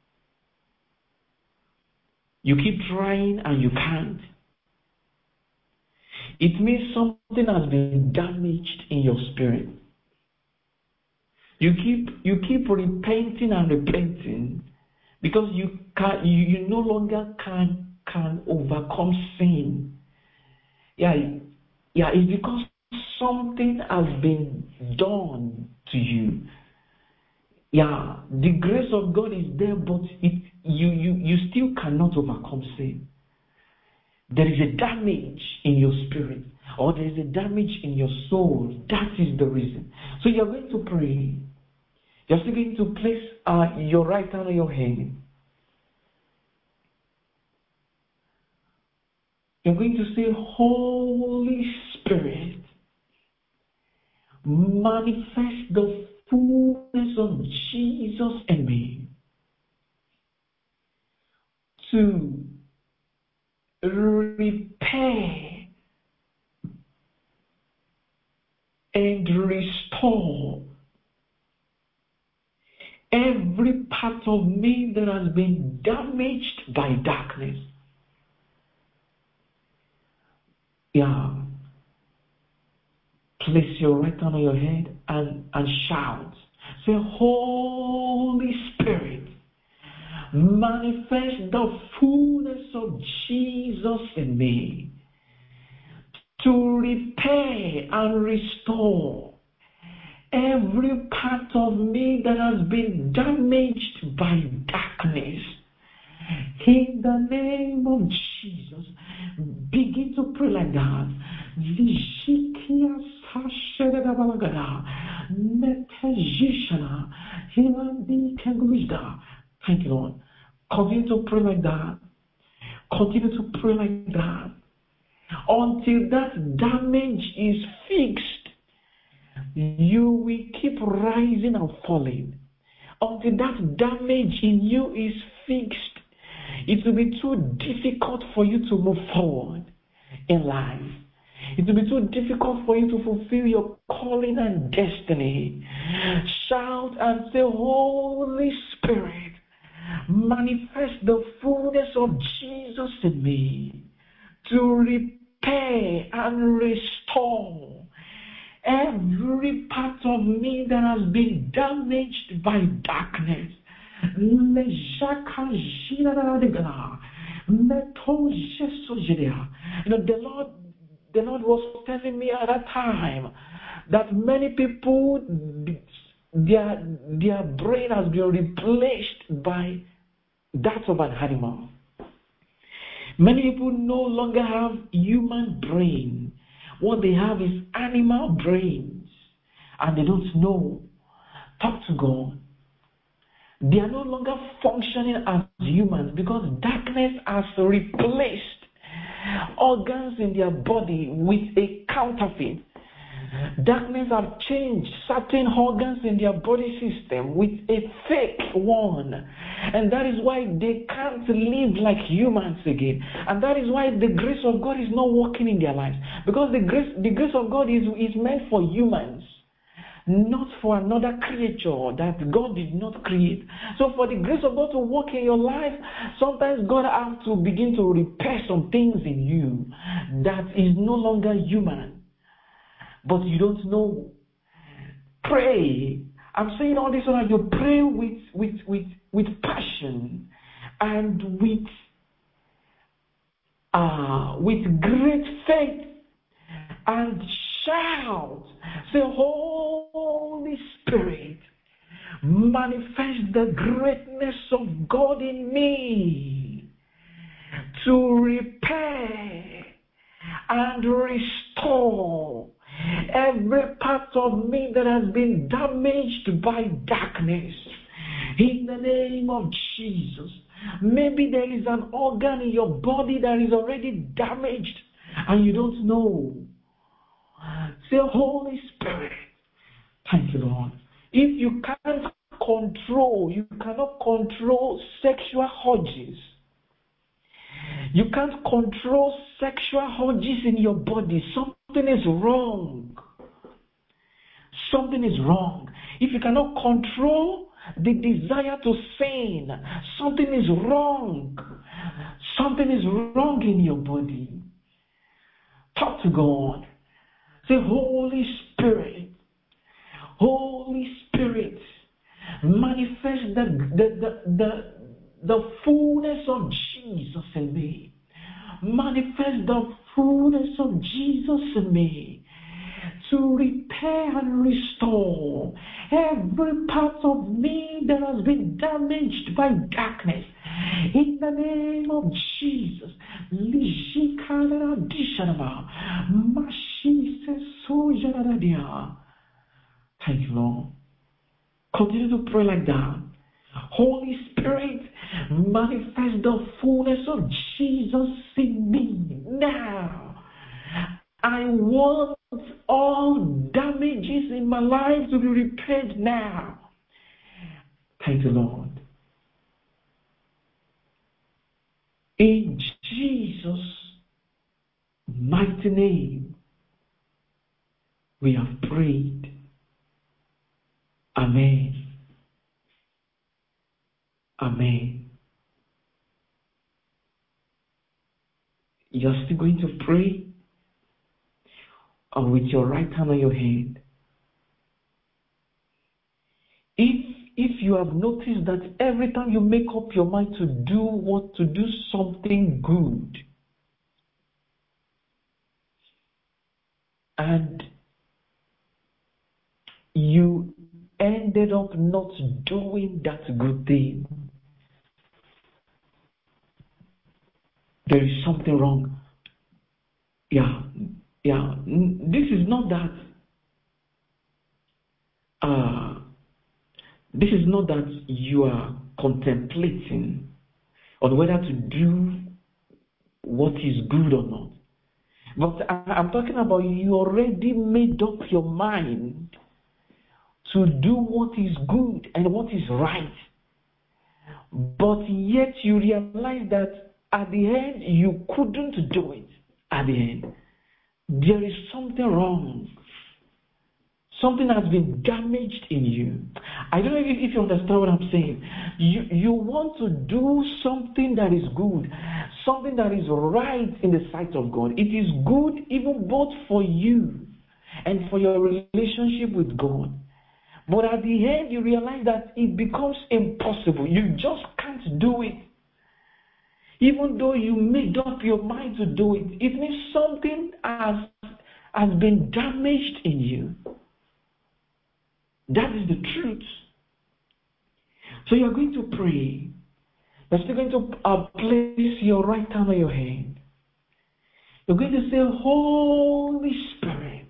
You keep trying and you can't. It means something has been damaged in your spirit. You keep repenting and repenting because you no longer can overcome sin. Yeah, it's because something has been done to you. Yeah, the grace of God is there, but you still cannot overcome sin. There is a damage in your spirit, or there is a damage in your soul. That is the reason. So you're going to pray. You're still going to place your right hand on your head. You're going to say, Holy Spirit, manifest the fullness of Jesus in me to repair and restore every part of me that has been damaged by darkness. Yeah. Place your right hand on your head and shout. Say, Holy Spirit, manifest the fullness of Jesus in me to repair and restore every part of me that has been damaged by darkness, in the name of Jesus, begin to pray like that. Thank you, Lord. Continue to pray like that. Continue to pray like that until that damage is fixed. You will keep rising and falling until that damage in you is fixed. It will be too difficult for you to move forward in life. It will be too difficult for you to fulfill your calling and destiny. Shout and say, Holy Spirit, manifest the fullness of Jesus in me to repair and restore every part of me that has been damaged by darkness. The Lord was telling me at that time that many people, their brain has been replaced by that of an animal. Many people no longer have human brain. What they have is animal brains, and they don't know. Talk to God. They are no longer functioning as humans because darkness has replaced organs in their body with a counterfeit. Darkness have changed certain organs in their body system with a fake one. And that is why they can't live like humans again. And that is why the grace of God is not working in their lives. Because the grace of God is meant for humans, not for another creature that God did not create. So for the grace of God to work in your life, sometimes God has to begin to repair some things in you that is no longer human. But you don't know. Pray. I'm saying all this so that you pray with passion and with great faith and shout. Say, Holy Spirit, manifest the greatness of God in me to repair and restore every part of me that has been damaged by darkness. In the name of Jesus. Maybe there is an organ in your body that is already damaged and you don't know. Say, Holy Spirit, thank you, Lord. If you cannot control sexual urges. You can't control sexual urges in your body. Something is wrong. Something is wrong. If you cannot control the desire to sin, something is wrong. Something is wrong in your body. Talk to God. Say, Holy Spirit, manifest the fullness of Jesus in me. Manifest the fullness of Jesus in me to repair and restore every part of me that has been damaged by darkness. In the name of Jesus. Thank you, Lord. Continue to pray like that. Holy Spirit, manifest the fullness of Jesus in me now. I want all damages in my life to be repaired now. Thank you, Lord. In Jesus' mighty name, we have prayed. Amen. Amen. You're still going to pray, or with your right hand on your head. If you have noticed that every time you make up your mind to do something good, and you ended up not doing that good thing, there is something wrong. This is not that. This is not that you are contemplating on whether to do what is good or not. But I'm talking about you already made up your mind to do what is good and what is right. But yet you realize that at the end you couldn't do it. At the end, there is something wrong. Something has been damaged in you. I don't know if you understand what I'm saying. You want to do something that is good, something that is right in the sight of God. It is good even both for you and for your relationship with God. But at the end, you realize that it becomes impossible. You just can't do it. Even though you made up your mind to do it, it means something has been damaged in you. That is the truth. So you're going to pray. You're still going to place your right hand on your hand. You're going to say, Holy Spirit.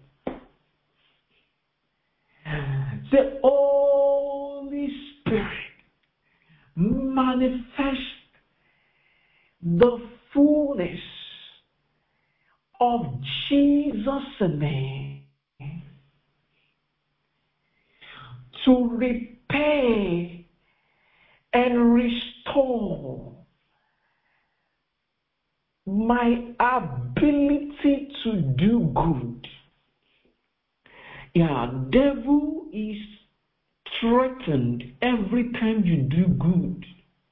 Say, Holy Spirit, manifest the fullness of Jesus' name to repair and restore my ability to do good. Devil is threatened every time you do good.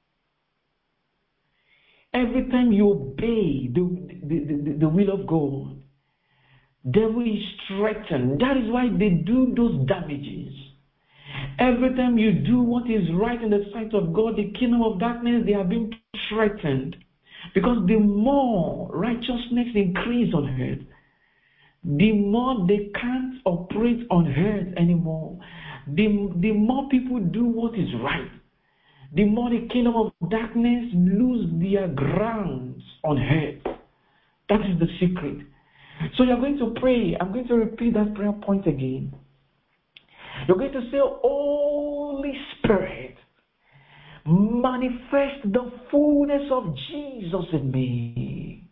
Every time you obey the will of God, devil is threatened. That is why they do those damages. Every time you do what is right in the sight of God, the kingdom of darkness, they are being threatened. Because the more righteousness increase on earth, the more they can't operate on earth anymore. The more people do what is right, the more the kingdom of darkness lose their grounds on earth. That is the secret. So you're going to pray. I'm going to repeat that prayer point again. You're going to say, Holy Spirit, manifest the fullness of Jesus in me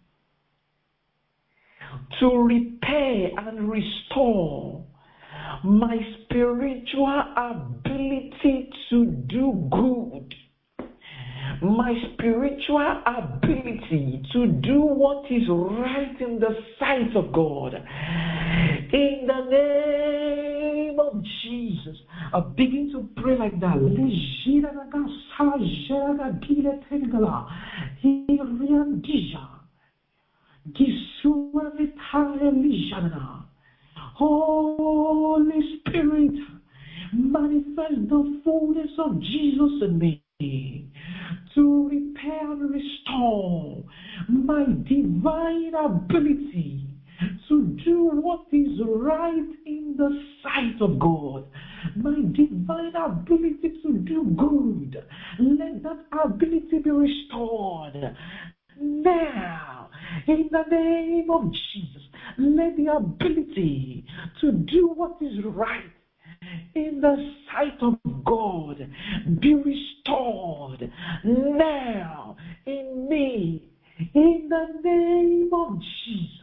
to repair and restore my spiritual ability to do good, my spiritual ability to do what is right in the sight of God. In the name of Jesus, begin to pray like that. Holy Spirit, manifest the fullness of Jesus in me to repair and restore my divine ability to do what is right in the sight of God. My divine ability to do good. Let that ability be restored. Now, in the name of Jesus, let the ability to do what is right in the sight of God be restored now in me, in the name of Jesus.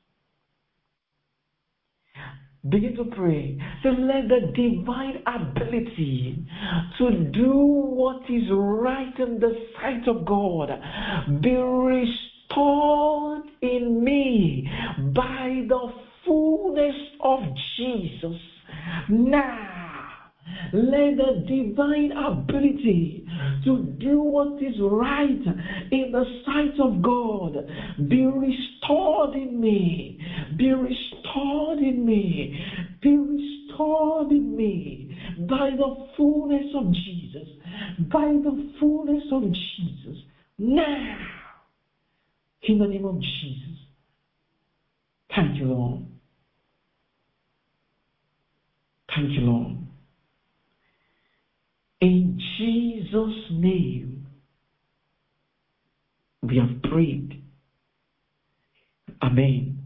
Begin to pray. So let the divine ability to do what is right in the sight of God be restored in me by the fullness of Jesus. Now, let the divine ability to do what is right in the sight of God be restored in me, be restored in me, be restored in me by the fullness of Jesus, by the fullness of Jesus. Now, in the name of Jesus. Thank you, Lord. Thank you, Lord. In Jesus' name, we have prayed. Amen.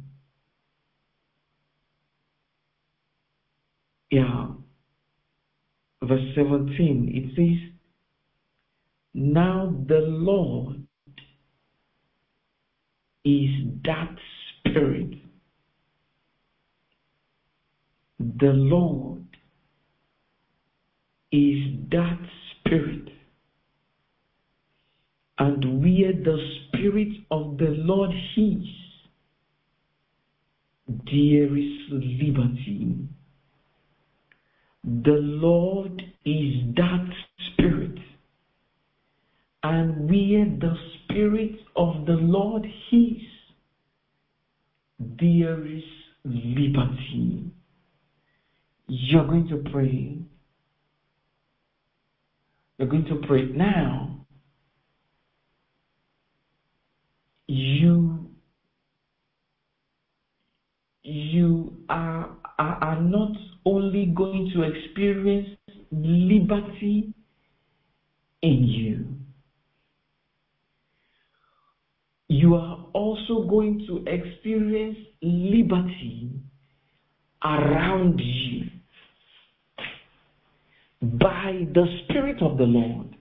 Yeah. Verse 17, it says, now the Lord is that Spirit. The Lord is that Spirit. And where the Spirit of the Lord is, there is liberty. The Lord is that Spirit. And where the Spirit of the Lord is, there is liberty. You're going to pray. You're going to pray now. You are not only going to experience liberty in you, you are also going to experience liberty around you by the Spirit of the Lord.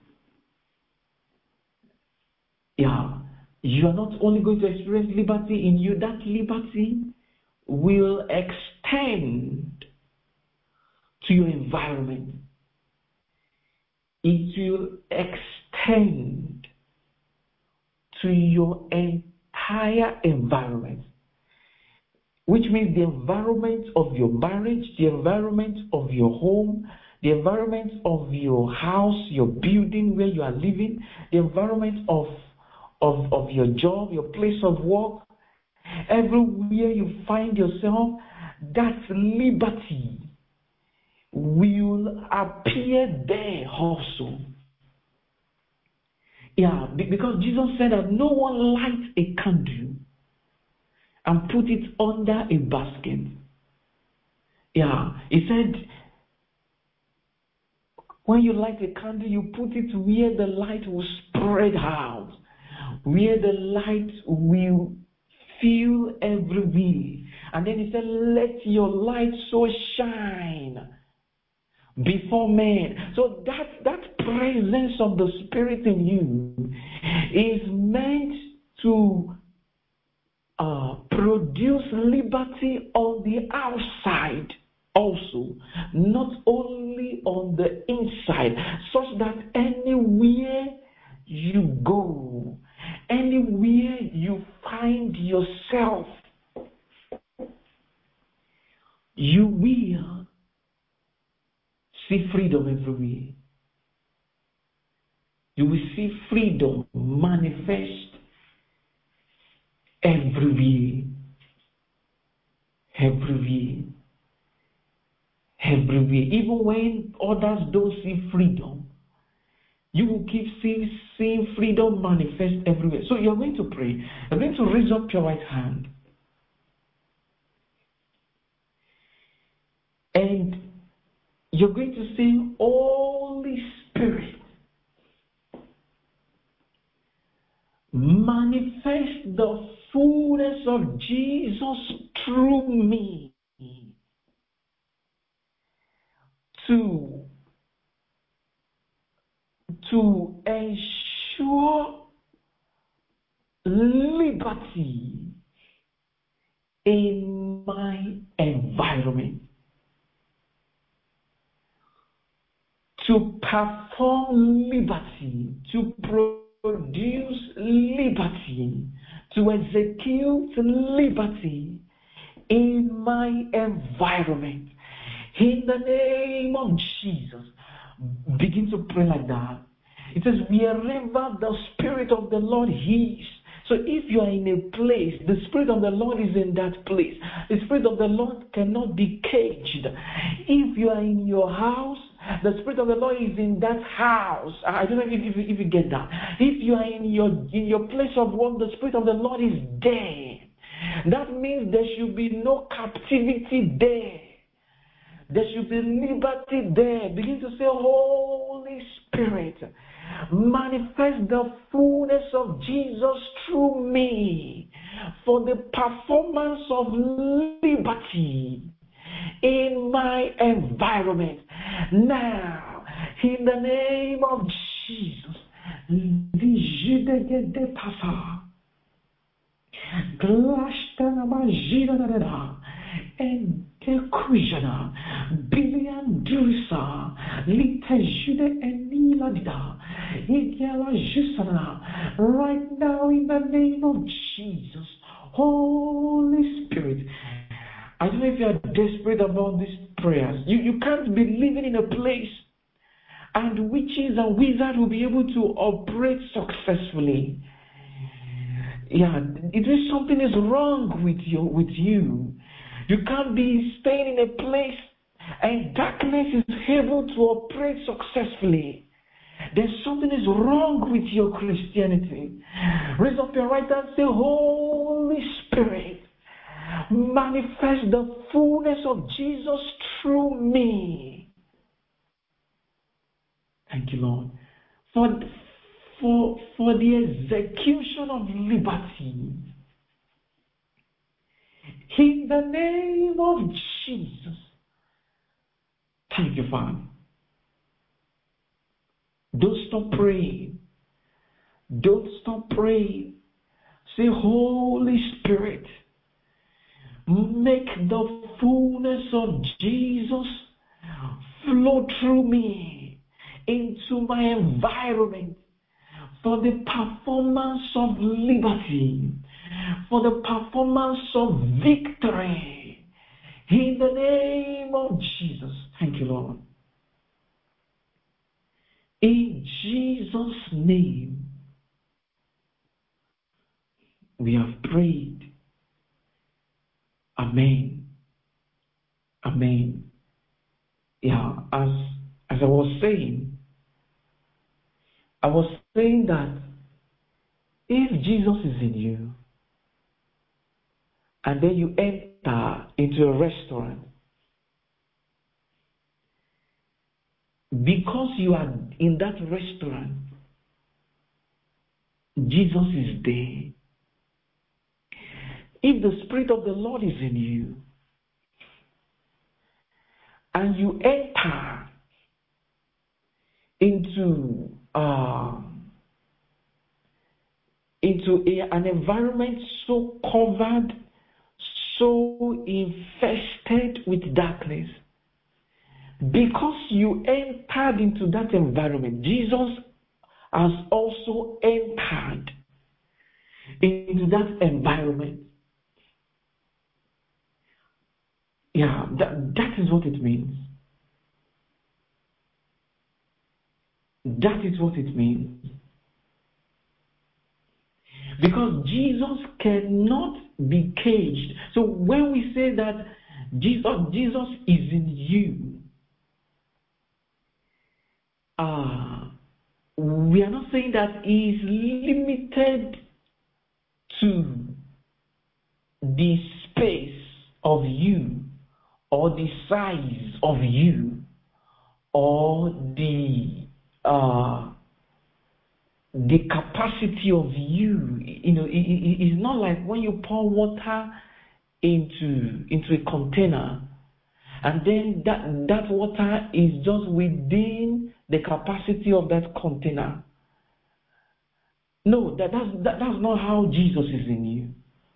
Yeah, you are not only going to experience liberty in you, that liberty will extend to your environment. It will extend to your entire environment, which means the environment of your marriage, the environment of your home, the environment of your house, your building where you are living, the environment of your job, your place of work, everywhere you find yourself, that liberty will appear there also. Yeah, because Jesus said that no one lights a candle and put it under a basket. Yeah, he said, when you light a candle, you put it where the light will spread out, where the light will fill everywhere. And then he said, let your light so shine before men. So that presence of the Spirit in you is meant to produce liberty on the outside also, not only on the inside, such that anywhere you go, anywhere you find yourself, you will see freedom everywhere. You will see freedom manifest everywhere. Everywhere. Everywhere. Even when others don't see freedom, you will keep seeing freedom manifest everywhere. So you're going to pray. You're going to raise up your right hand. And you're going to say, Holy Spirit, manifest the fullness of Jesus through me to ensure liberty in my environment, to perform liberty, to produce liberty, to execute liberty in my environment. In the name of Jesus, begin to pray like that. It says, wherever the Spirit of the Lord is. So if you are in a place, the Spirit of the Lord is in that place. The Spirit of the Lord cannot be caged. If you are in your house, the Spirit of the Lord is in that house. I don't know if you get that. If you are in your place of work, the Spirit of the Lord is there. That means there should be no captivity there. There should be liberty there. Begin to say, Holy Spirit, manifest the fullness of Jesus through me for the performance of liberty in my environment. Now, in the name of Jesus, and Kujana, Billion Durisa, Litajude and Niladida, Igala Jusana, right now in the name of Jesus, Holy Spirit. I don't know if you are desperate about these prayers. You can't be living in a place and witches and wizards will be able to operate successfully. Yeah, it is something is wrong with you. You can't be staying in a place and darkness is able to operate successfully. There's something is wrong with your Christianity. Raise up your right hand and say, Holy Spirit, manifest the fullness of Jesus through me. Thank you, Lord, for the execution of liberty. In the name of Jesus. Thank you, Father. Don't stop praying. Don't stop praying. Say, Holy Spirit, make the fullness of Jesus flow through me into my environment for the performance of liberty, for the performance of victory. In the name of Jesus. Thank you, Lord. In Jesus' name, we have prayed. Amen. Amen. Yeah, as I was saying that if Jesus is in you, and then you enter into a restaurant, because you are in that restaurant, Jesus is there. If the Spirit of the Lord is in you, and you enter into an environment so covered, so infested with darkness, because you entered into that environment, Jesus has also entered into that environment. Yeah, that is what it means. That is what it means. Because Jesus cannot be caged. So when we say that Jesus is in you, we are not saying that he is limited to the space of you, or the size of you, or the capacity of you. It's not like when you pour water into a container, and then that water is just within the capacity of that container. No, that's not how Jesus is in you.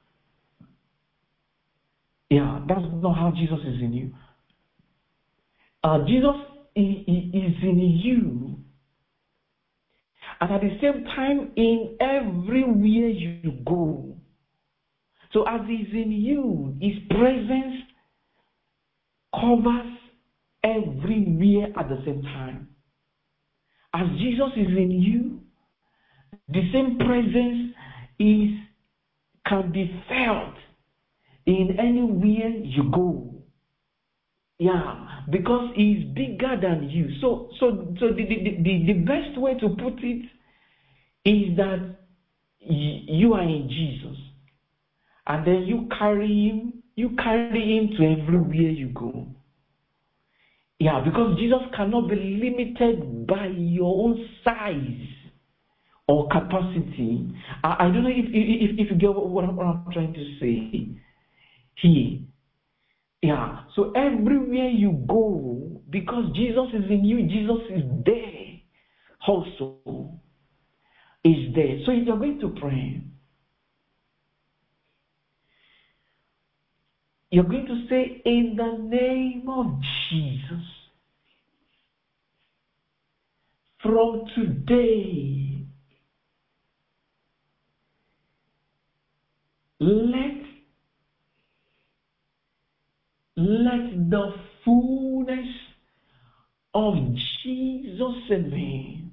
Yeah, that's not how Jesus is in you. Jesus is in you, and at the same time, in everywhere you go. So as he's in you, his presence covers everywhere at the same time. As Jesus is in you, the same presence can be felt in anywhere you go. Yeah, because he's bigger than you. So the best way to put it is that you are in Jesus, and then you carry him to everywhere you go. Yeah, because Jesus cannot be limited by your own size or capacity. I don't know if you get what I'm trying to say here. Yeah, so everywhere you go, because Jesus is in you, Jesus is there also. Is there. So if you're going to pray, you're going to say, in the name of Jesus, from today, let the fullness of Jesus in me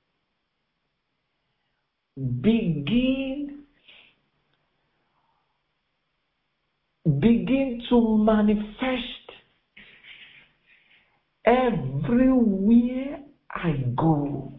begin to manifest everywhere I go.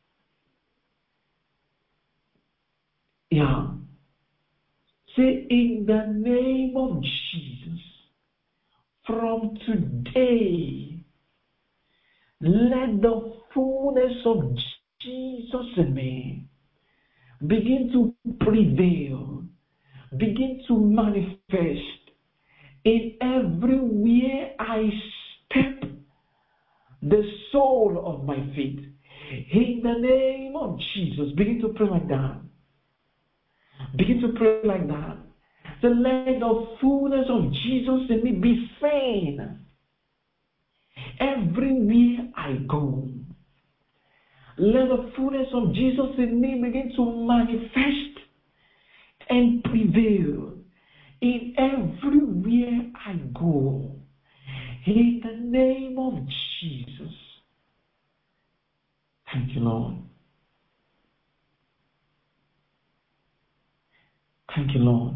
Yeah. Say, in the name of Jesus, from today, let the fullness of Jesus in me begin to prevail, begin to manifest in everywhere I step the sole of my feet. In the name of Jesus, begin to pray like that. Begin to pray like that. So let the fullness of Jesus in me be seen everywhere I go. Let the fullness of Jesus in me begin to manifest and prevail in everywhere I go. In the name of Jesus. Thank you, Lord. Thank you, Lord.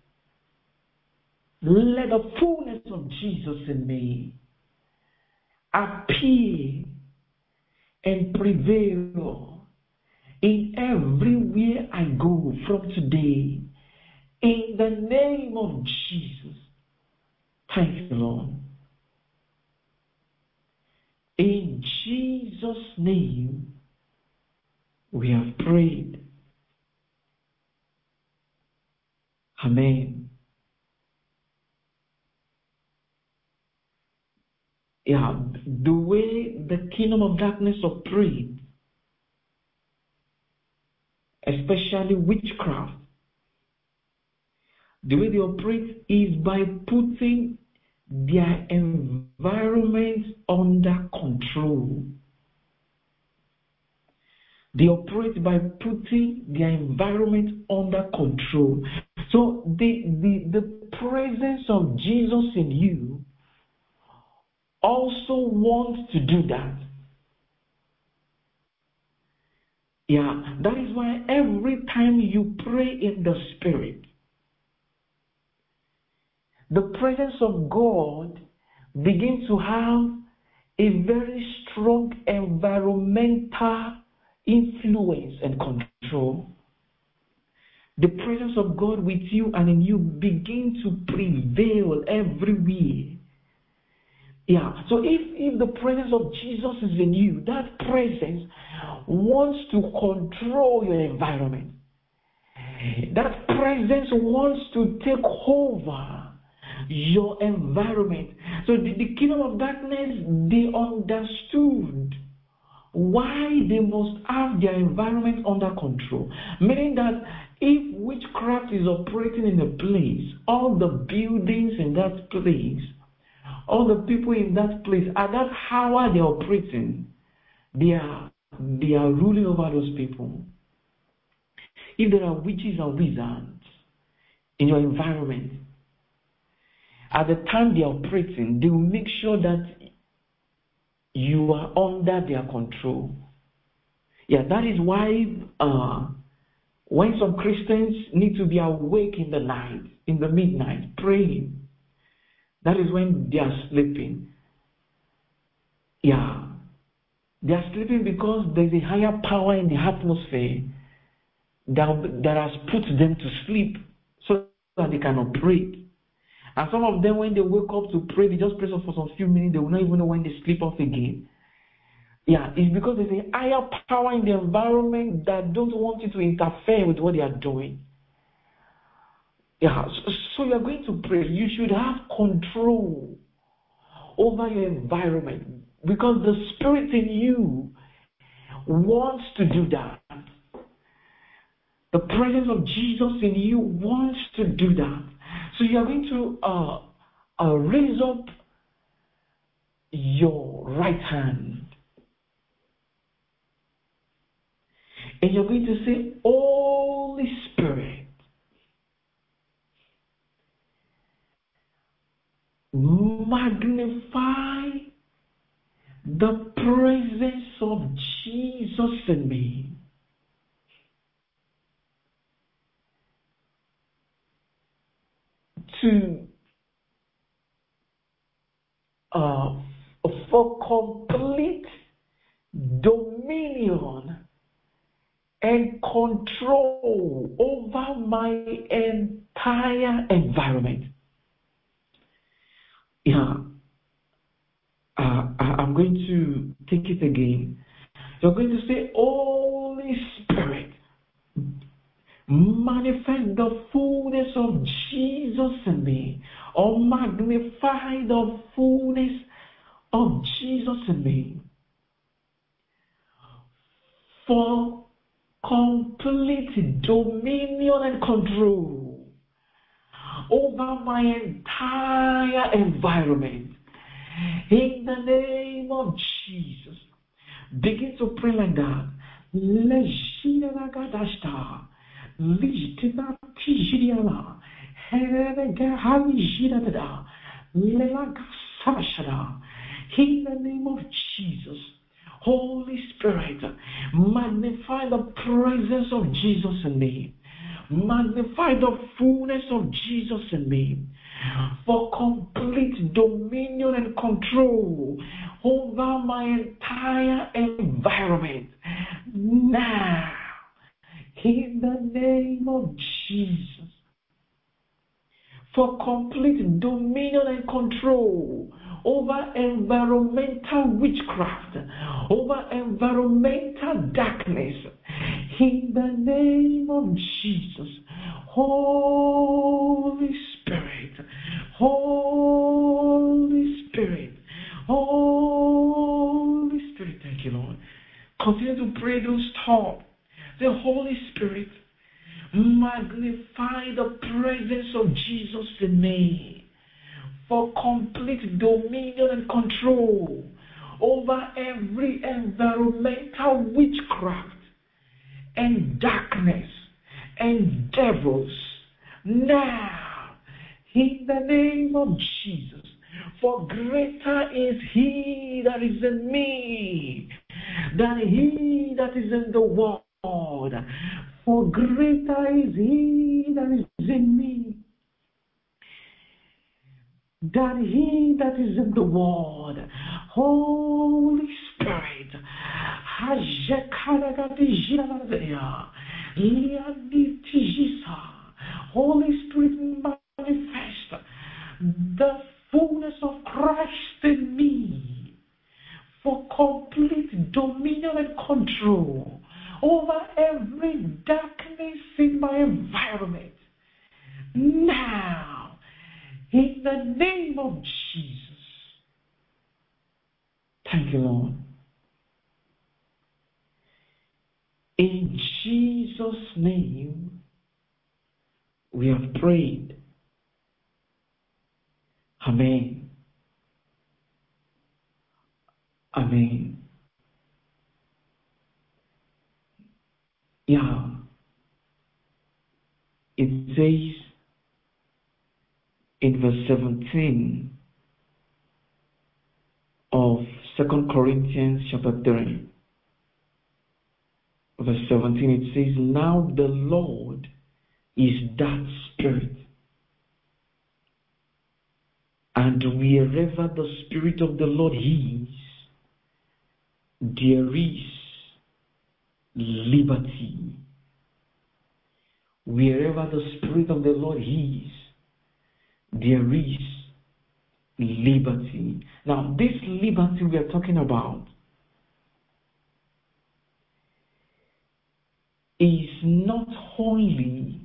Let the fullness of Jesus in me appear and prevail in everywhere I go from today. In the name of Jesus. Thank you, Lord. In Jesus' name, we have prayed. Amen. Yeah, the way the kingdom of darkness operates, especially witchcraft, the way they operate is by putting their environment under control. They operate by putting their environment under control. So the presence of Jesus in you also wants to do that. Yeah, that is why every time you pray in the Spirit, the presence of God begins to have a very strong environmental influence and control. The presence of God with you and in you begins to prevail everywhere. Yeah, so if the presence of Jesus is in you, that presence wants to control your environment. That presence wants to take over your environment. So the kingdom of darkness, they understood why they must have their environment under control. Meaning that if witchcraft is operating in a place, all the buildings in that place, all the people in that place, at that hour they're operating, they are ruling over those people. If there are witches and wizards in your environment, at the time they are operating, they will make sure that you are under their control. Yeah, that is why when some Christians need to be awake in the night, in the midnight, praying, that is when they are sleeping. Yeah, they are sleeping because there is a higher power in the atmosphere that has put them to sleep so that they can operate. And some of them, when they wake up to pray, they just pray for some few minutes. They will not even know when they sleep off again. Yeah, it's because there's a higher power in the environment that don't want you to interfere with what they are doing. Yeah, so you're going to pray. You should have control over your environment because the Spirit in you wants to do that. The presence of Jesus in you wants to do that. So you are going to raise up your right hand. And you're going to say, Holy Spirit, magnify the presence of Jesus in me. For complete dominion and control over my entire environment. Yeah, I'm going to take it again. You're going to say, Holy Spirit, manifest the fullness of Jesus in me, or magnify the fullness of Jesus in me. For complete dominion and control over my entire environment. In the name of Jesus, begin to pray like that. In the name of Jesus, Holy Spirit, magnify the presence of Jesus in me. Magnify the fullness of Jesus in me. For complete dominion and control over my entire environment. Now, in the name of Jesus. For complete dominion and control over environmental witchcraft, over environmental darkness, in the name of Jesus. Holy Spirit, Holy Spirit, Holy Spirit, thank you, Lord. Continue to pray, don't stop. The Holy Spirit, magnify the presence of Jesus in me. For complete dominion and control over every environmental witchcraft and darkness and devils. Now, in the name of Jesus, for greater is He that is in me than he that is in the world. For greater is He that is in me than he that is in the world. Holy Spirit, Holy Spirit, manifest the fullness of Christ in me for complete dominion and control over every darkness in my environment. Now, in the name of Jesus. Thank you, Lord. In Jesus' name, we have prayed. Amen. Amen. Yeah. It says in verse 17 of 2 Corinthians chapter 3, verse 17, it says, now the Lord is that Spirit. And wherever the Spirit of the Lord is, there is liberty. Wherever the Spirit of the Lord is, there is liberty. Now, this liberty we are talking about is not only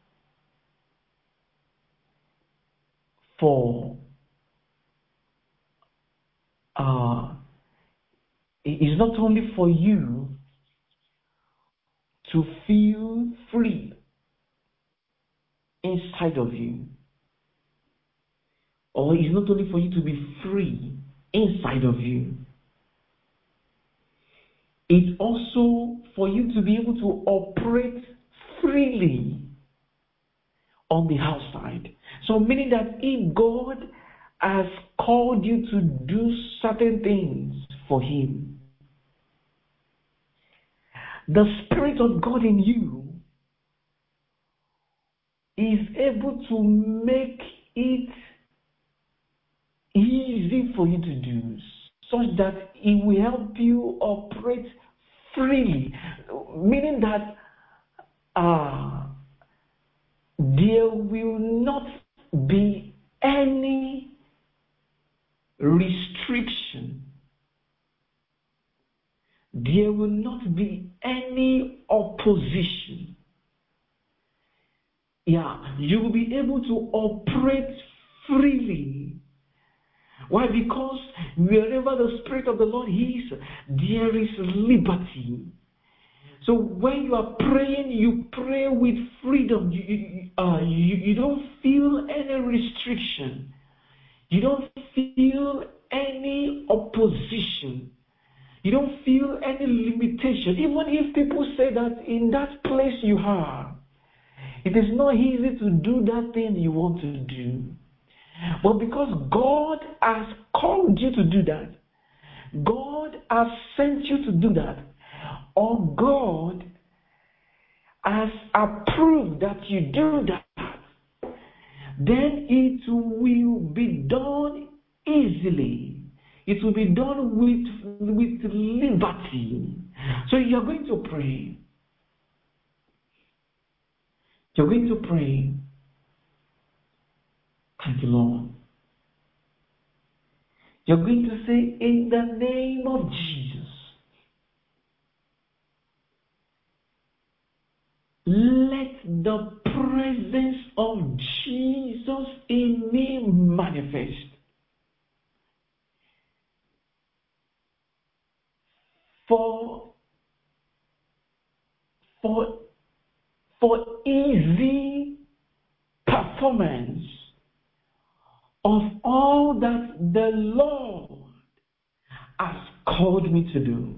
for you to feel free inside of you, or it's not only for you to be free inside of you. It's also for you to be able to operate freely on the outside. So meaning that if God has called you to do certain things for Him, the Spirit of God in you is able to make it easy for you to do, such that it will help you operate freely. Meaning that there will not be any restriction. There will not be any opposition. You will be able to operate freely. Why? Because wherever the Spirit of the Lord is, there is liberty. So when you are praying, you pray with freedom. You don't feel any restriction. You don't feel any opposition. You don't feel any limitation. Even if people say that in that place you are, it is not easy to do that thing you want to do. But because God has called you to do that, God has sent you to do that, or God has approved that you do that, then it will be done easily. It will be done with liberty. So you're going to pray. You're going to pray. Thank you, Lord. You're going to say, in the name of Jesus, let the presence of Jesus in me manifest. For easy performance of all that the Lord has called me to do.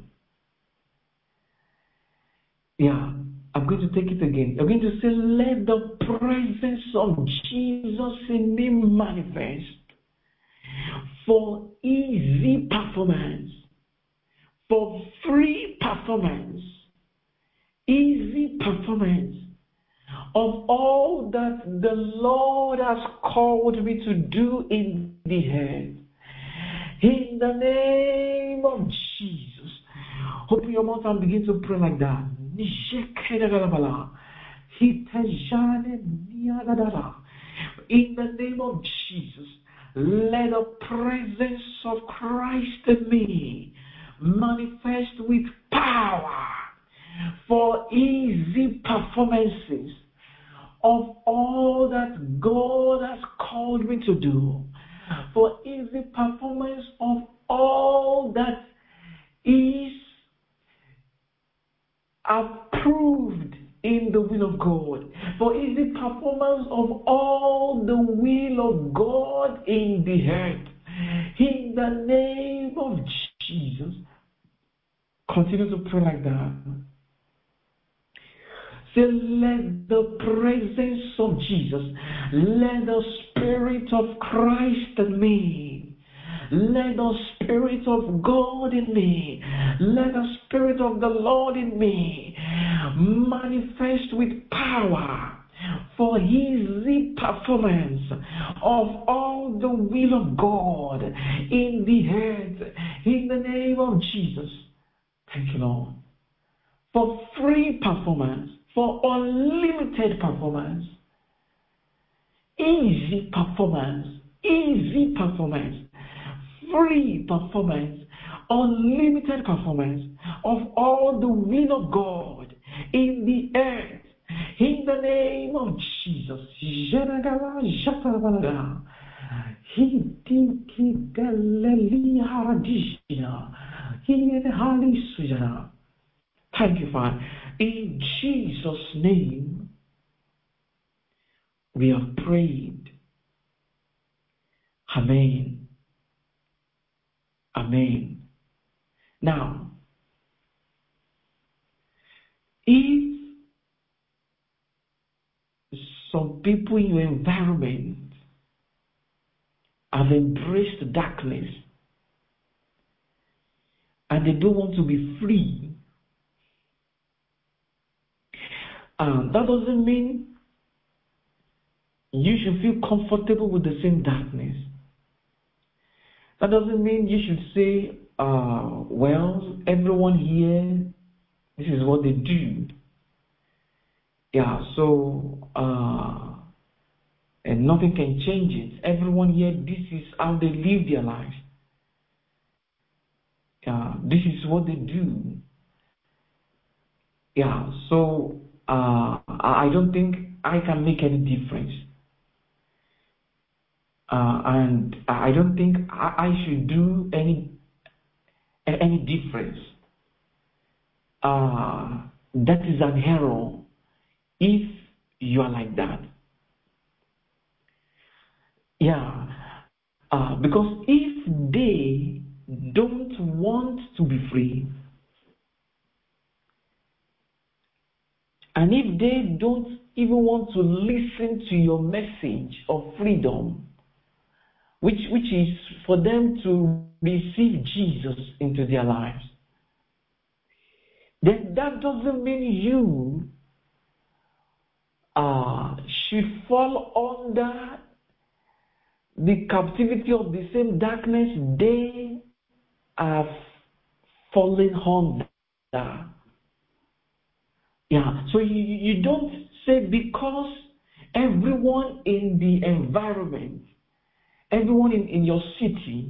I'm going to take it again. I'm going to say, let the presence of Jesus in me manifest for easy performance, for free performance, easy performance of all that the Lord has called me to do in the earth. In the name of Jesus. Open your mouth and begin to pray like that. In the name of Jesus, let the presence of Christ in me manifest with power for easy performances of all that God has called me to do, for easy performance of all that is approved in the will of God, for easy performance of all the will of God in the earth. In the name of Jesus. Continue to pray like that. Say, let the presence of Jesus, let the Spirit of Christ in me, let the Spirit of God in me, let the Spirit of the Lord in me manifest with power for easy performance of all the will of God in the earth, in the name of Jesus. Thank you, Lord. For free performance, for unlimited performance, easy performance, free performance, unlimited performance of all the will of God in the earth. In the name of Jesus. Thank you, Father. In Jesus' name, we have prayed. Amen. Amen. Now, if some people in your environment have embraced darkness and they don't want to be free, that doesn't mean you should feel comfortable with the same darkness. That doesn't mean you should say, well, everyone here, this is what they do. Yeah, so, and nothing can change it. Everyone here, this is how they live their lives. Yeah, this is what they do. Yeah, so, I don't think I can make any difference. And I don't think I should do any difference. That is an error if you are like that. Yeah, because if they don't want to be free, and if they don't even want to listen to your message of freedom, which is for them to receive Jesus into their lives, then that doesn't mean you should fall under the captivity of the same darkness they are falling under. Yeah, so you don't say because everyone in the environment, everyone in your city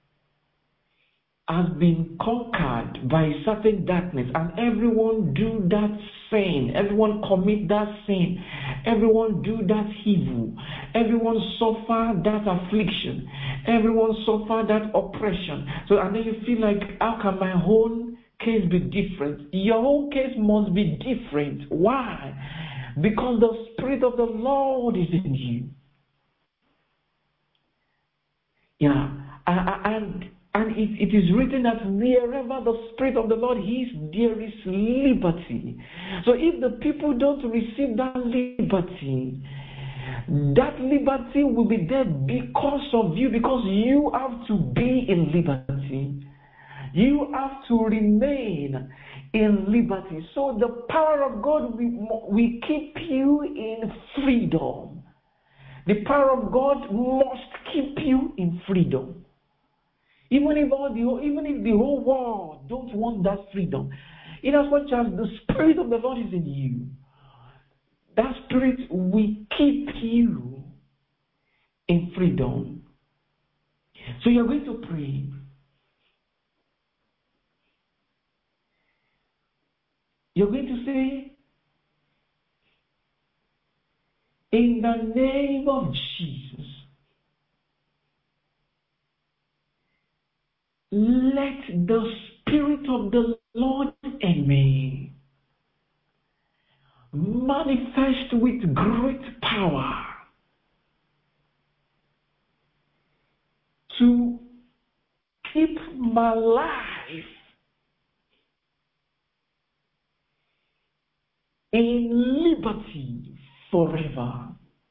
has been conquered by certain darkness, and everyone do that sin, everyone commit that sin, everyone do that evil, everyone suffer that affliction, everyone suffer that oppression. So, and then you feel like, how can my own case be different? Your own case must be different. Why? Because the Spirit of the Lord is in you. Yeah, and it is written that wherever the Spirit of the Lord is, there is liberty. So if the people don't receive that liberty will be there because of you, because you have to be in liberty. You have to remain in liberty. So the power of God will keep you in freedom. The power of God must keep you in freedom. Even if the whole world don't want that freedom, in as much as the Spirit of the Lord is in you, that Spirit will keep you in freedom. So you're going to pray. You're going to say, in the name of Jesus, let the Spirit of the Lord in me manifest with great power to keep my life in liberty forever.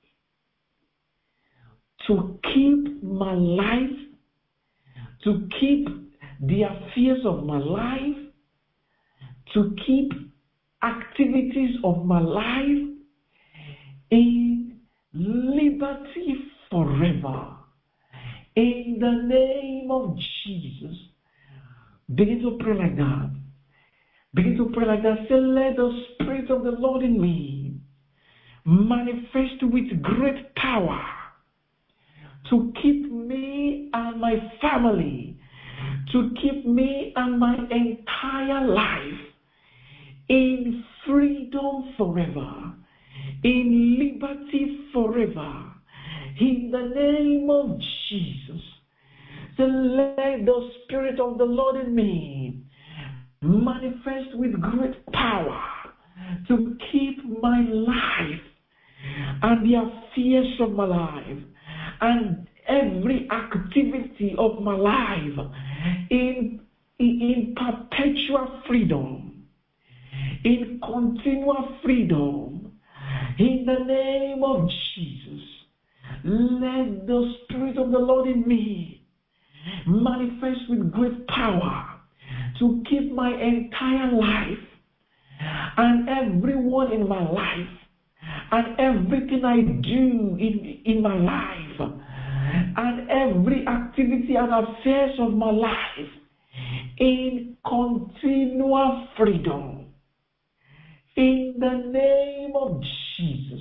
To keep my life, to keep the affairs of my life, to keep activities of my life in liberty forever. In the name of Jesus. Begin to pray like that. Begin to pray like that. Say, let the Spirit of the Lord in me manifest with great power to keep me and my family, to keep me and my entire life in freedom forever, in liberty forever, in the name of Jesus. So let the Spirit of the Lord in me manifest with great power to keep my life and the affairs of my life and every activity of my life in perpetual freedom, in continual freedom, in the name of Jesus. Let the Spirit of the Lord in me manifest with great power to keep my entire life and everyone in my life and everything I do in my life and every activity and affairs of my life in continual freedom. In the name of Jesus.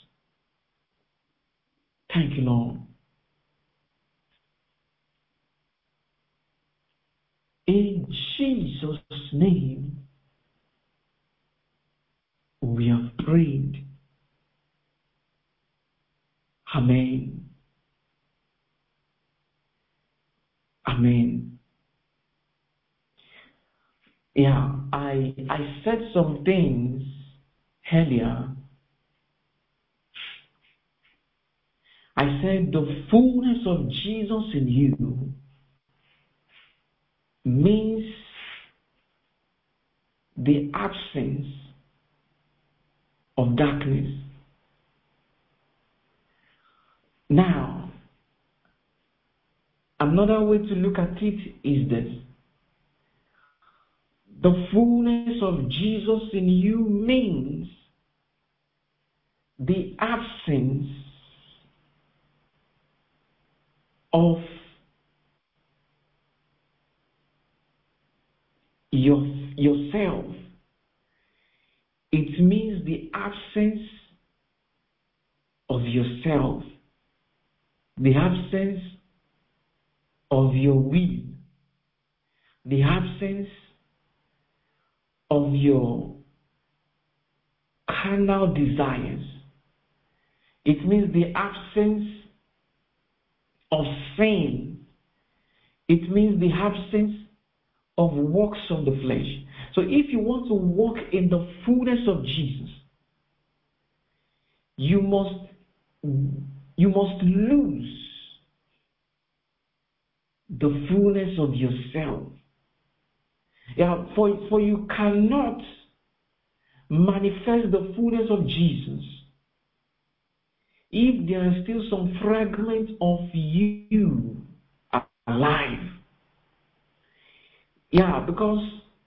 Thank you, Lord. In Jesus' name, we have prayed. Amen. Amen. Yeah, I said some things earlier. I said the fullness of Jesus in you means the absence of darkness. Now, another way to look at it is this. The fullness of Jesus in you means the absence of yourself. It means the absence of yourself, the absence of your will, the absence of your carnal desires. It means the absence of sin. It means the absence of works of the flesh. So if you want to walk in the fullness of Jesus, you must lose the fullness of yourself. Yeah, for you cannot manifest the fullness of Jesus if there are still some fragments of you alive. Yeah, because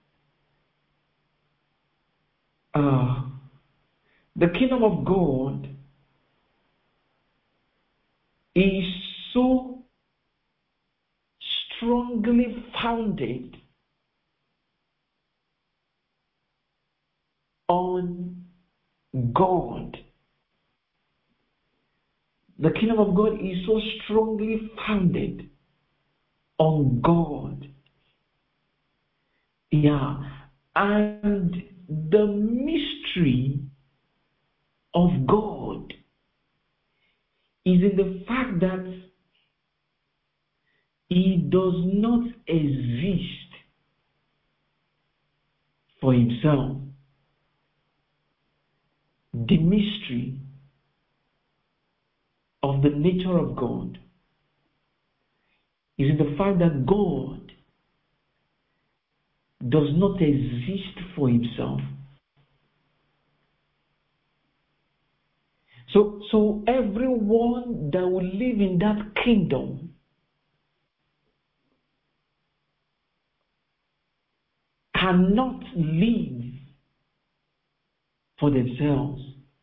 the kingdom of God is so strongly founded on God. The kingdom of God is so strongly founded on God. Yeah. And the mystery of God is in the fact that He does not exist for Himself. The mystery of the nature of God is in the fact that God does not exist for Himself. So everyone that will live in that kingdom cannot live for themselves.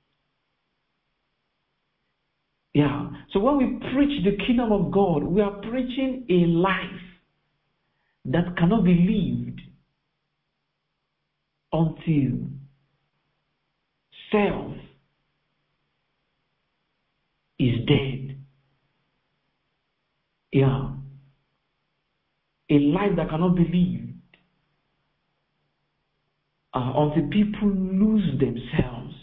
Yeah. So when we preach the kingdom of God, we are preaching a life that cannot be lived until self is dead. Yeah. A life that cannot be lived until people lose themselves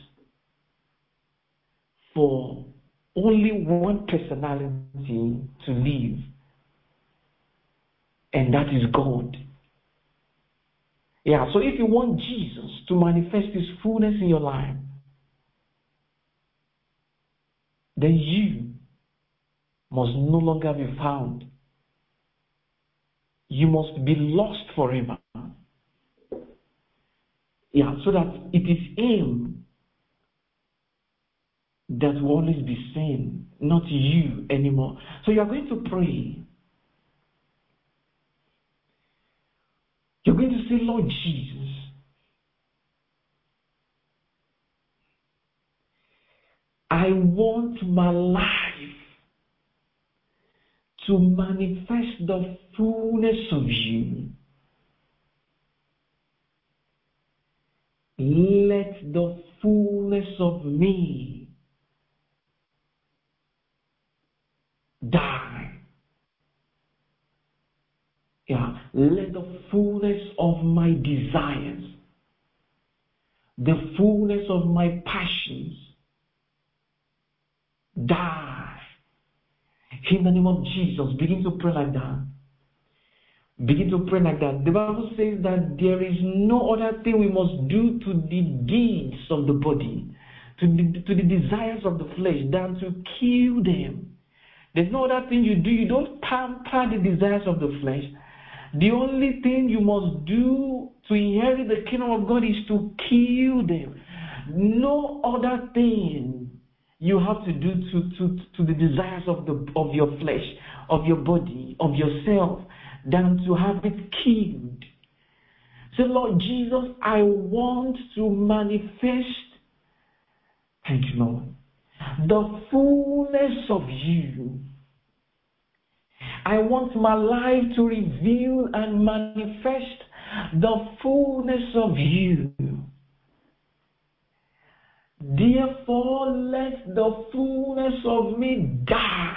for only one personality to live, and that is God. Yeah, so if you want Jesus to manifest His fullness in your life, then you must no longer be found. You must be lost forever. Yeah, so that it is Him that will always be seen, not you anymore. So you are going to pray. You're going to say, Lord Jesus, I want my life to manifest the fullness of you. Let the fullness of me die. Yeah, let the fullness of my desires, the fullness of my passions die. In the name of Jesus, begin to pray like that. Begin to pray like that. The Bible says that there is no other thing we must do to the deeds of the body, to the desires of the flesh, than to kill them. There's no other thing you do. You don't pamper the desires of the flesh. The only thing you must do to inherit the kingdom of God is to kill them. No other thing you have to do to the desires of your flesh, of your body, of yourself, than to have it killed. Say, Lord Jesus, I want to manifest, thank you, Lord, the fullness of you. I want my life to reveal and manifest the fullness of you. Therefore, let the fullness of me die.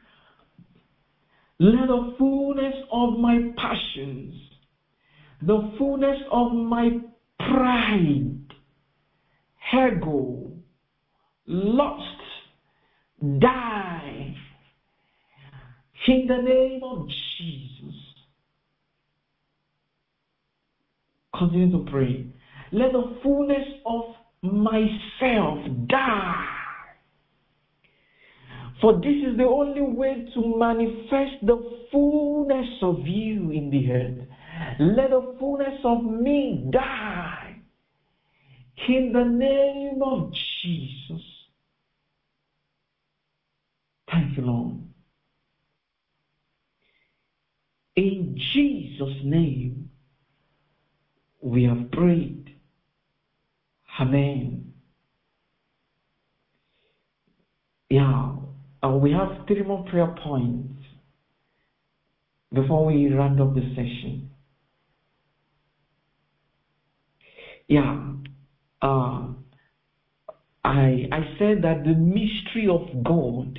Let the fullness of my passions, the fullness of my pride, ego, lust, die. In the name of Jesus. Continue to pray. Let the fullness of myself die. For this is the only way to manifest the fullness of you in the earth. Let the fullness of me die. In the name of Jesus. Thank you, Lord. In Jesus' name, we have prayed. Amen. Yeah, we have 3 more prayer points before we round up the session. Yeah, I said that the mystery of God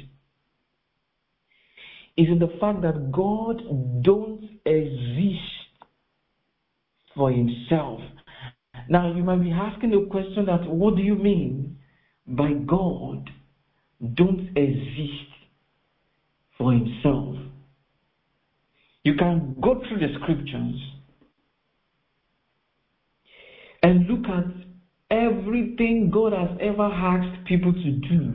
is in the fact that God don't exist for himself. Now you might be asking the question that what do you mean by God don't exist for himself? You can go through the scriptures and look at everything God has ever asked people to do.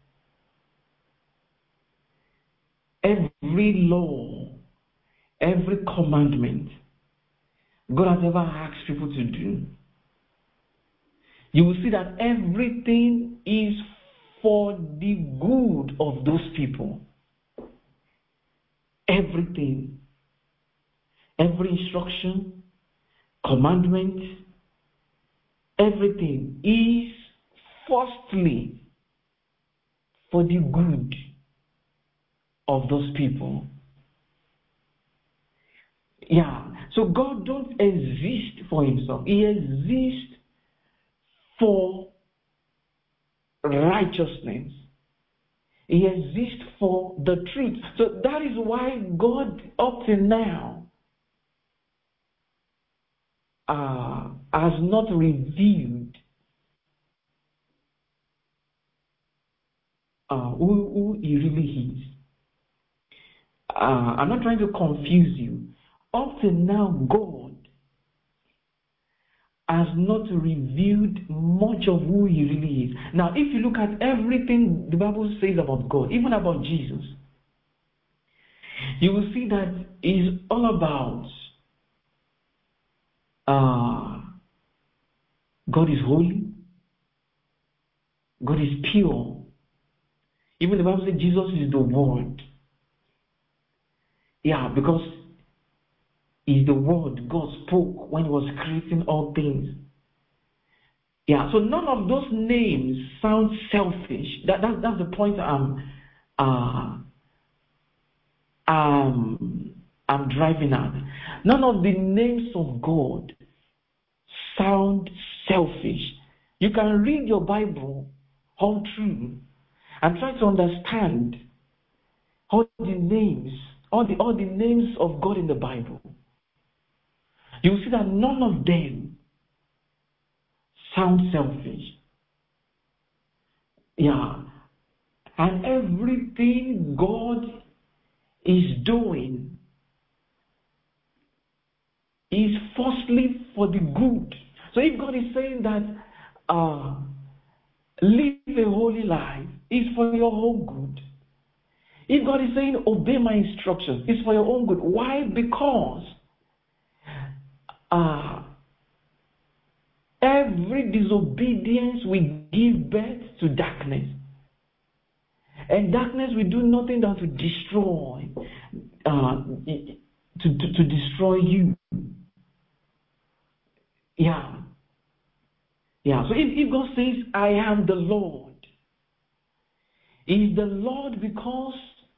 Every law, every commandment God has ever asked people to do. You will see that everything is for the good of those people. Everything. Every instruction, commandment, everything is firstly for the good of those people. Yeah. So God don't exist for himself. He exists for righteousness. He exists for the truth. So that is why God, up to now, has not revealed who He really is. I'm not trying to confuse you. Up to now, God has not revealed much of who He really is. Now, if you look at everything the Bible says about God, even about Jesus, you will see that it's all about God is holy, God is pure. Even the Bible says Jesus is the Word. Yeah, because He's the Word God spoke when He was creating all things. Yeah, so none of those names sound selfish. That's the point I'm driving at. None of the names of God sound selfish. You can read your Bible all through and try to understand all the names of God in the Bible. You will see that none of them sound selfish. Yeah. And everything God is doing is firstly for the good. So if God is saying that live a holy life, it's for your own good. If God is saying obey my instructions, it's for your own good. Why? Because every disobedience will give birth to darkness. And darkness will do nothing than to destroy, to destroy you. Yeah. Yeah. So if God says, I am the Lord, He's the Lord because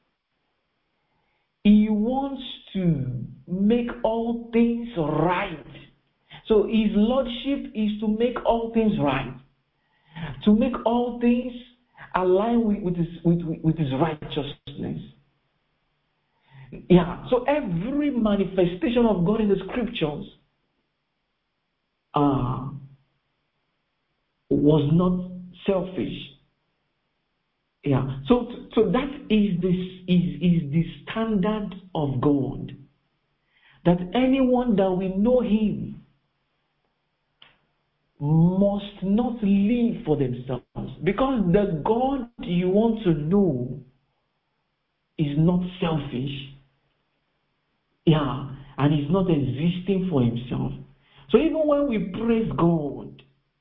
He wants to make all things right. So His Lordship is to make all things right. To make all things align with his righteousness. Yeah. So every manifestation of God in the scriptures was not selfish. Yeah. So that is the standard of God. That anyone that will know Him must not live for themselves, because the God you want to know is not selfish. Yeah, and is not existing for himself. So even when we praise God,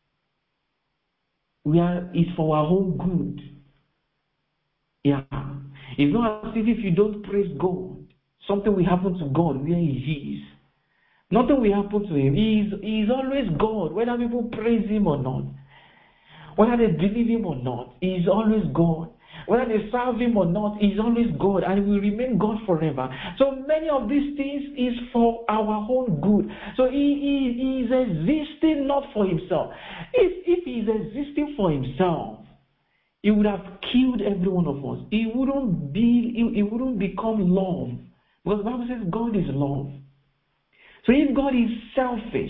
it's for our own good. Yeah, it's not as if you don't praise God, something will happen to God where He is. Nothing will happen to Him. He is always God, whether people praise Him or not, whether they believe Him or not. He is always God. Whether they serve Him or not, He is always God, and will remain God forever. So many of these things is for our own good. So He is existing not for Himself. If He is existing for Himself, He would have killed every one of us. He wouldn't become love, because the Bible says God is love. So if God is selfish,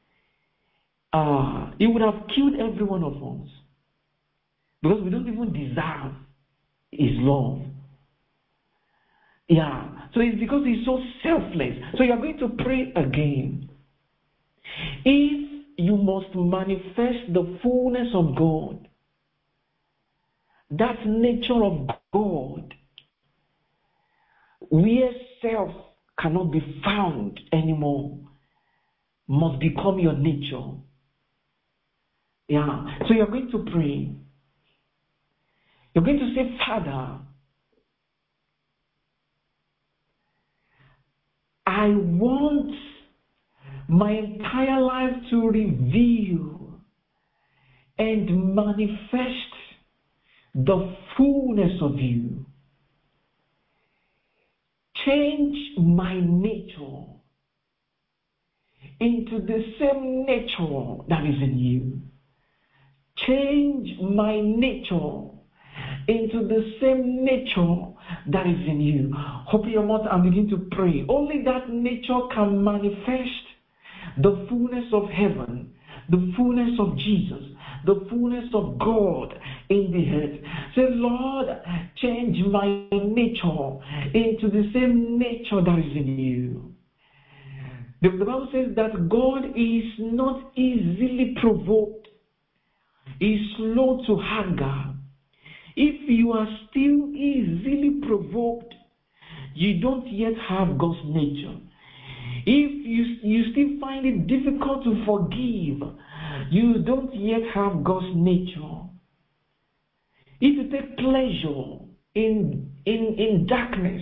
He would have killed every one of us, because we don't even deserve His love. Yeah. So it's because He's so selfless. So you are going to pray again. If you must manifest the fullness of God, that nature of God, where self cannot be found anymore, must become your nature. Yeah. So you're going to pray. You're going to say, Father, I want my entire life to reveal and manifest the fullness of You. Change my nature into the same nature that is in You. Change my nature into the same nature that is in you. Open your mouth and begin to pray. Only that nature can manifest the fullness of heaven, the fullness of Jesus, the fullness of God in the earth. Say, Lord, change my nature into the same nature that is in you. The Bible says that God is not easily provoked. He is slow to anger. If you are still easily provoked, you don't yet have God's nature. If you still find it difficult to forgive, you don't yet have God's nature. If you take pleasure in darkness,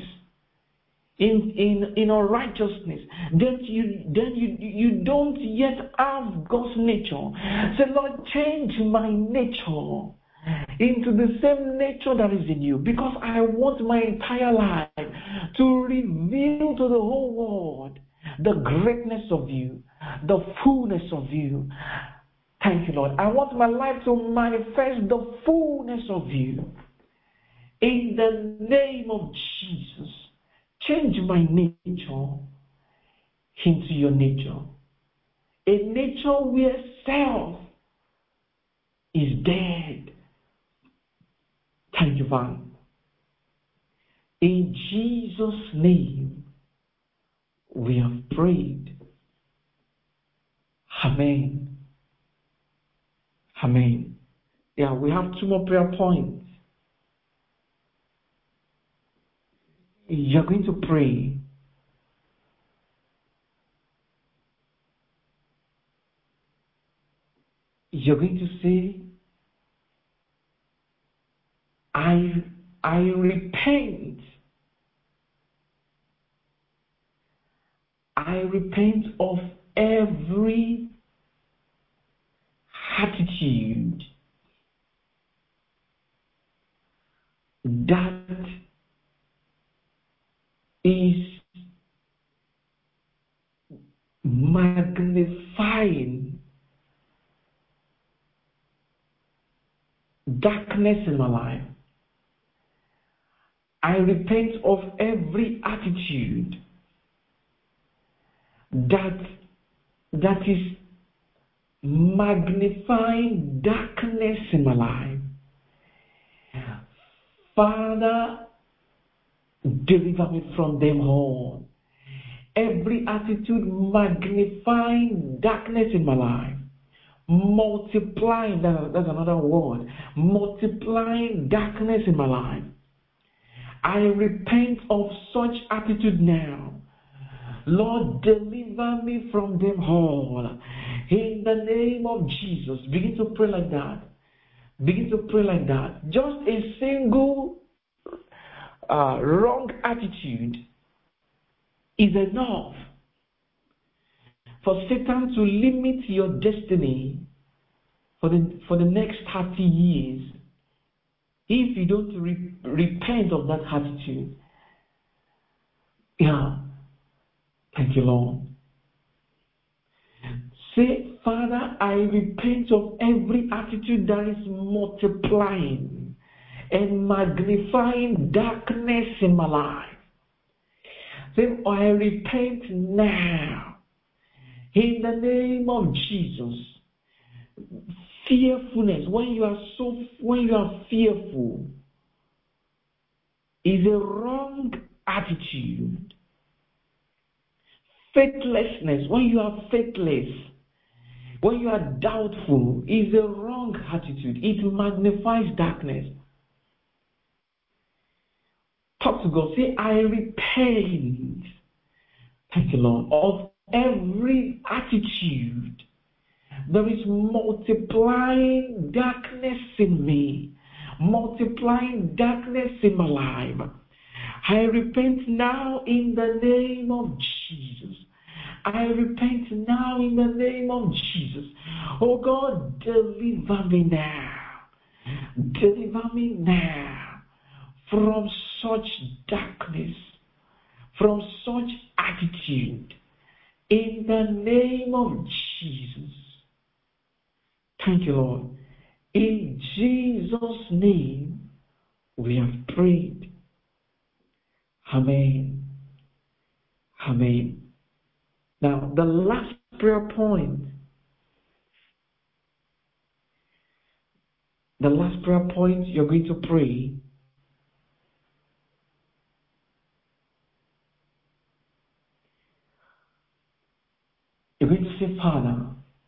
in unrighteousness, then you don't yet have God's nature. Say, Lord, change my nature into the same nature that is in you, because I want my entire life to reveal to the whole world the greatness of you, the fullness of you. Thank you, Lord. I want my life to manifest the fullness of you. In the name of Jesus, change my nature into your nature. A nature where self is dead. Thank you, Father. In Jesus' name, we have prayed. Amen. Amen. Yeah, we have 2 more prayer points. You're going to pray. You're going to say, I repent. I repent of every attitude that is magnifying darkness in my life. I repent of every attitude that is magnifying darkness in my life. Father, deliver me from them all. Every attitude magnifying darkness in my life. Multiplying, that's another word. Multiplying darkness in my life. I repent of such attitude now. Lord, deliver me from them all. In the name of Jesus. Begin to pray like that. Begin to pray like that. Just a single wrong attitude is enough for Satan to limit your destiny for the next 30 years if you don't repent of that attitude. Yeah. Thank you, Lord. Say, Father, I repent of every attitude that is multiplying and magnifying darkness in my life. Say, I repent now. In the name of Jesus. Fearfulness, when you are fearful, is a wrong attitude. Faithlessness, when you are faithless, when you are doubtful, is a wrong attitude. It magnifies darkness. Talk to God. Say, I repent. Thank you, Lord. Of every attitude that is multiplying darkness in me, multiplying darkness in my life. I repent now in the name of Jesus. I repent now in the name of Jesus. Oh God, deliver me now. Deliver me now from such darkness, from such attitude. In the name of Jesus. Thank you, Lord. In Jesus' name, We have prayed. Amen. Amen. Now, the last prayer point. The last prayer point you're going to pray. You're going to say, Father,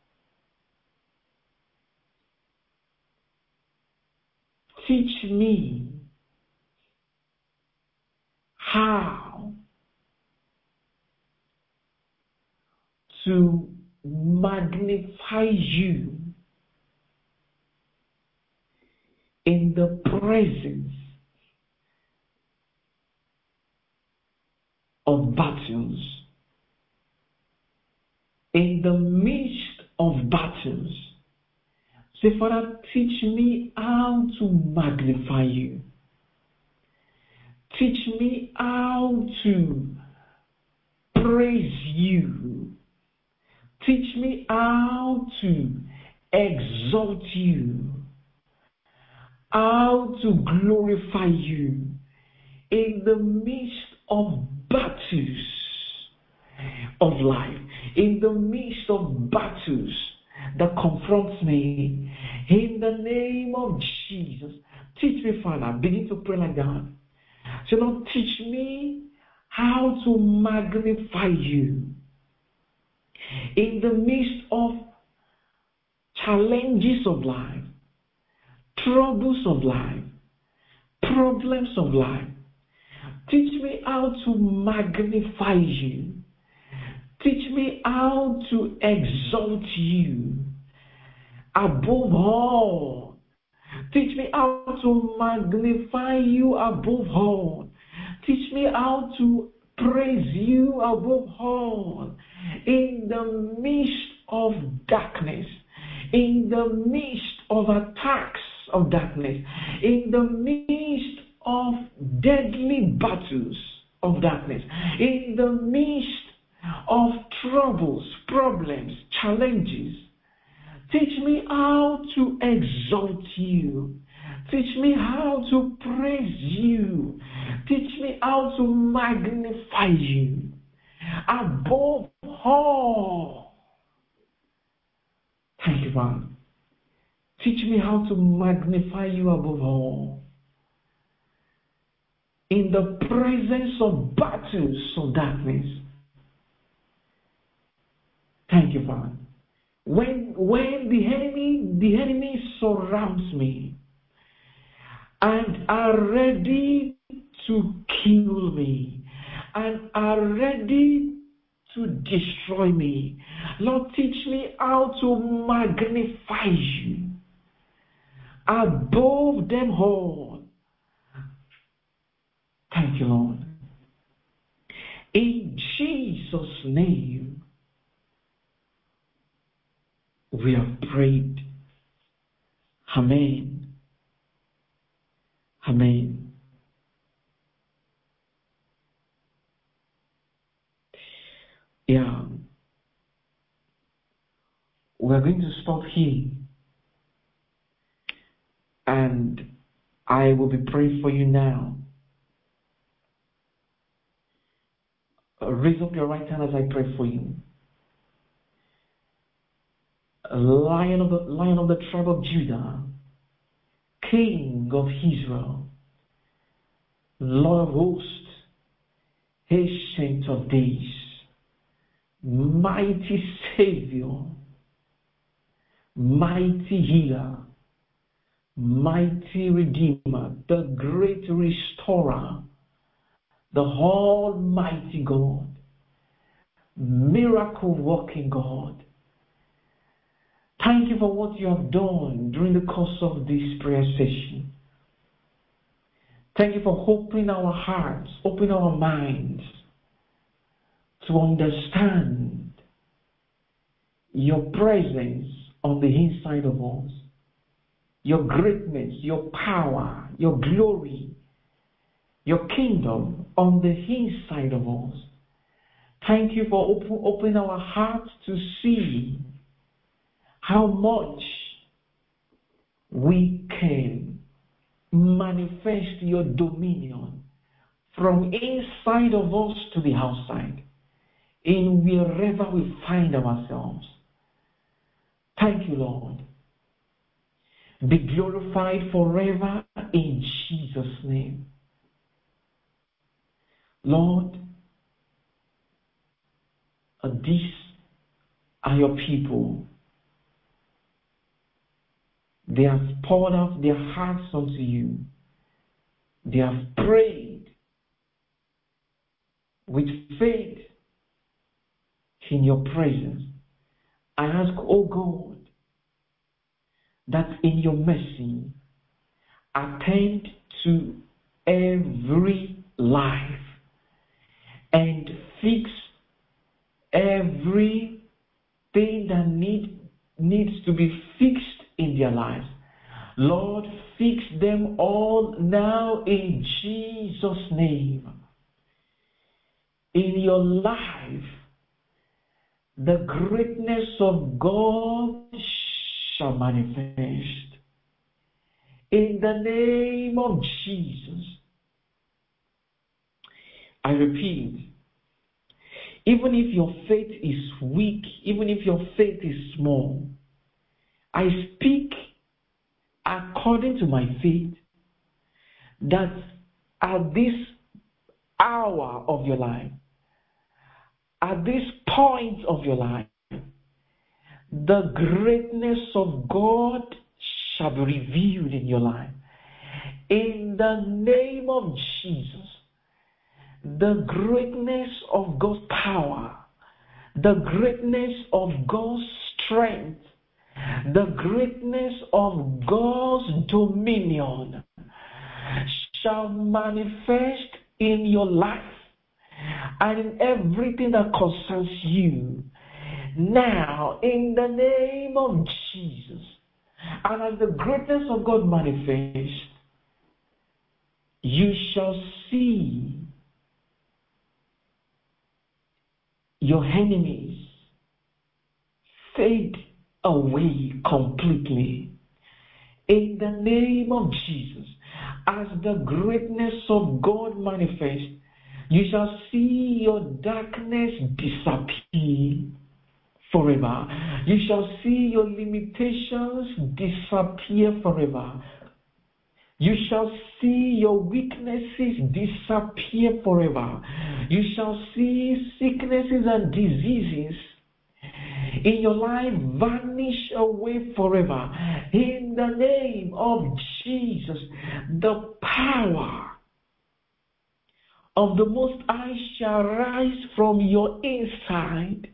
teach me how to magnify you in the presence of battles, in the midst of battles. Say, Father, teach me how to magnify you. Teach me how to praise you. Teach me how to exalt you. How to glorify you in the midst of battles of life, in the midst of battles that confronts me. In the name of Jesus, teach me, Father. Begin to pray like that. So, Lord, teach me how to magnify you in the midst of challenges of life, troubles of life, problems of life. Teach me how to magnify you. Teach me how to exalt you above all. Teach me how to magnify you above all. Teach me how to praise you above all. In the midst of darkness, in the midst of attacks of darkness, in the midst of deadly battles of darkness, in the midst of troubles, problems, challenges. Teach me how to exalt you. Teach me how to praise you. Teach me how to magnify you above all. Thank you, Father. Teach me how to magnify you above all. In the presence of battles of darkness. Thank you, Father. When the enemy surrounds me and are ready to kill me and are ready to destroy me, Lord, teach me how to magnify you above them all. Thank you, Lord. In Jesus' name, we have prayed. Amen. Amen. Yeah. We're going to stop here. And I will be praying for you now. Raise up your right hand as I pray for you. Lion of the tribe of Judah, King of Israel, Lord of hosts, Ancient of days, mighty Savior, mighty Healer, mighty Redeemer, the great Restorer, the Almighty God, miracle working God. Thank you for what you have done during the course of this prayer session. Thank you for opening our hearts, opening our minds to understand your presence on the inside of us, your greatness, your power, your glory, your kingdom on the inside of us. Thank you for opening our hearts to see how much we can manifest your dominion from inside of us to the outside, in wherever we find ourselves. Thank you, Lord. Be glorified forever in Jesus' name. Lord, these are your people. They have poured out their hearts unto you. They have prayed with faith in your presence. I ask, oh God, that in your mercy, attend to every life and fix everything that needs to be fixed in their lives. Lord, fix them all now in Jesus' name. In your life, the greatness of God shall manifest. In the name of Jesus. I repeat, even if your faith is weak, even if your faith is small, I speak according to my faith that at this hour of your life, at this point of your life, the greatness of God shall be revealed in your life. In the name of Jesus, the greatness of God's power, the greatness of God's strength, the greatness of God's dominion shall manifest in your life and in everything that concerns you. Now, in the name of Jesus, and as the greatness of God manifests, you shall see your enemies fade away completely. In the name of Jesus, as the greatness of God manifests, you shall see your darkness disappear forever. You shall see your limitations disappear forever. You shall see your weaknesses disappear forever. You shall see sicknesses and diseases in your life vanish away forever. In the name of Jesus, the power of the Most High shall rise from your inside.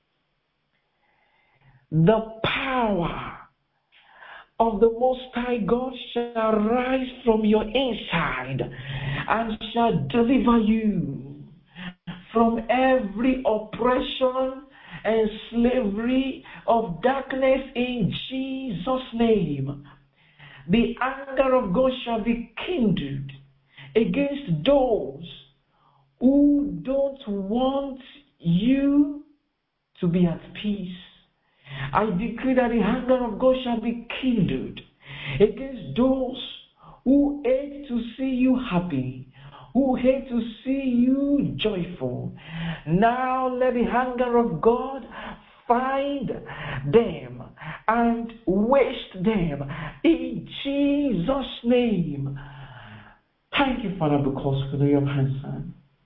The power of the Most High God shall rise from your inside and shall deliver you from every oppression and slavery of darkness in Jesus' name. The anger of God shall be kindled against those who don't want you to be at peace. I decree that the anger of God shall be kindled against those who hate to see you happy, who hate to see you joyful. Now let the anger of God find them and waste them in Jesus' name. Thank you, Father, because for your answer.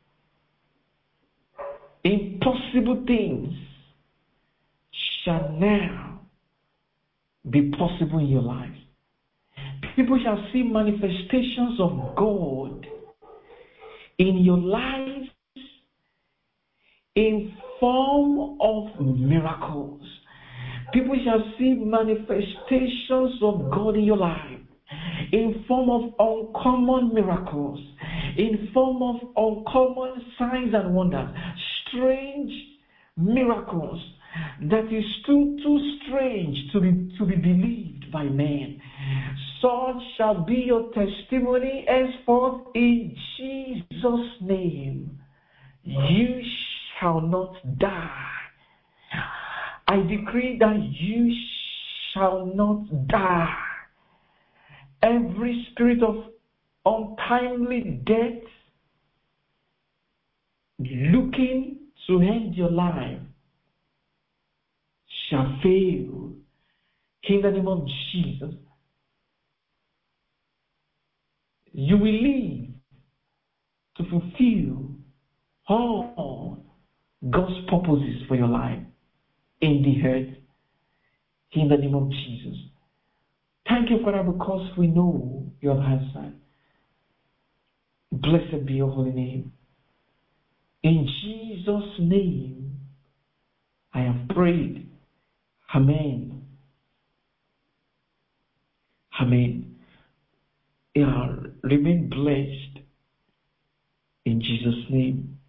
Impossible things shall now be possible in your life. People shall see manifestations of God in your life in form of miracles. People shall see manifestations of God in your life in form of uncommon miracles, in form of uncommon signs and wonders, strange miracles that is too strange to be believed by men. Such shall be your testimony henceforth in Jesus' name. You shall not die. I decree that you shall not die. Every spirit of untimely death looking to end your life shall fail in the name of Jesus. You will live to fulfill all God's purposes for your life in the earth in the name of Jesus. Thank you, Father, because we know you have answered. Blessed be your holy name. In Jesus' name, I have prayed. Amen. Amen. Yeah, remain blessed in Jesus' name.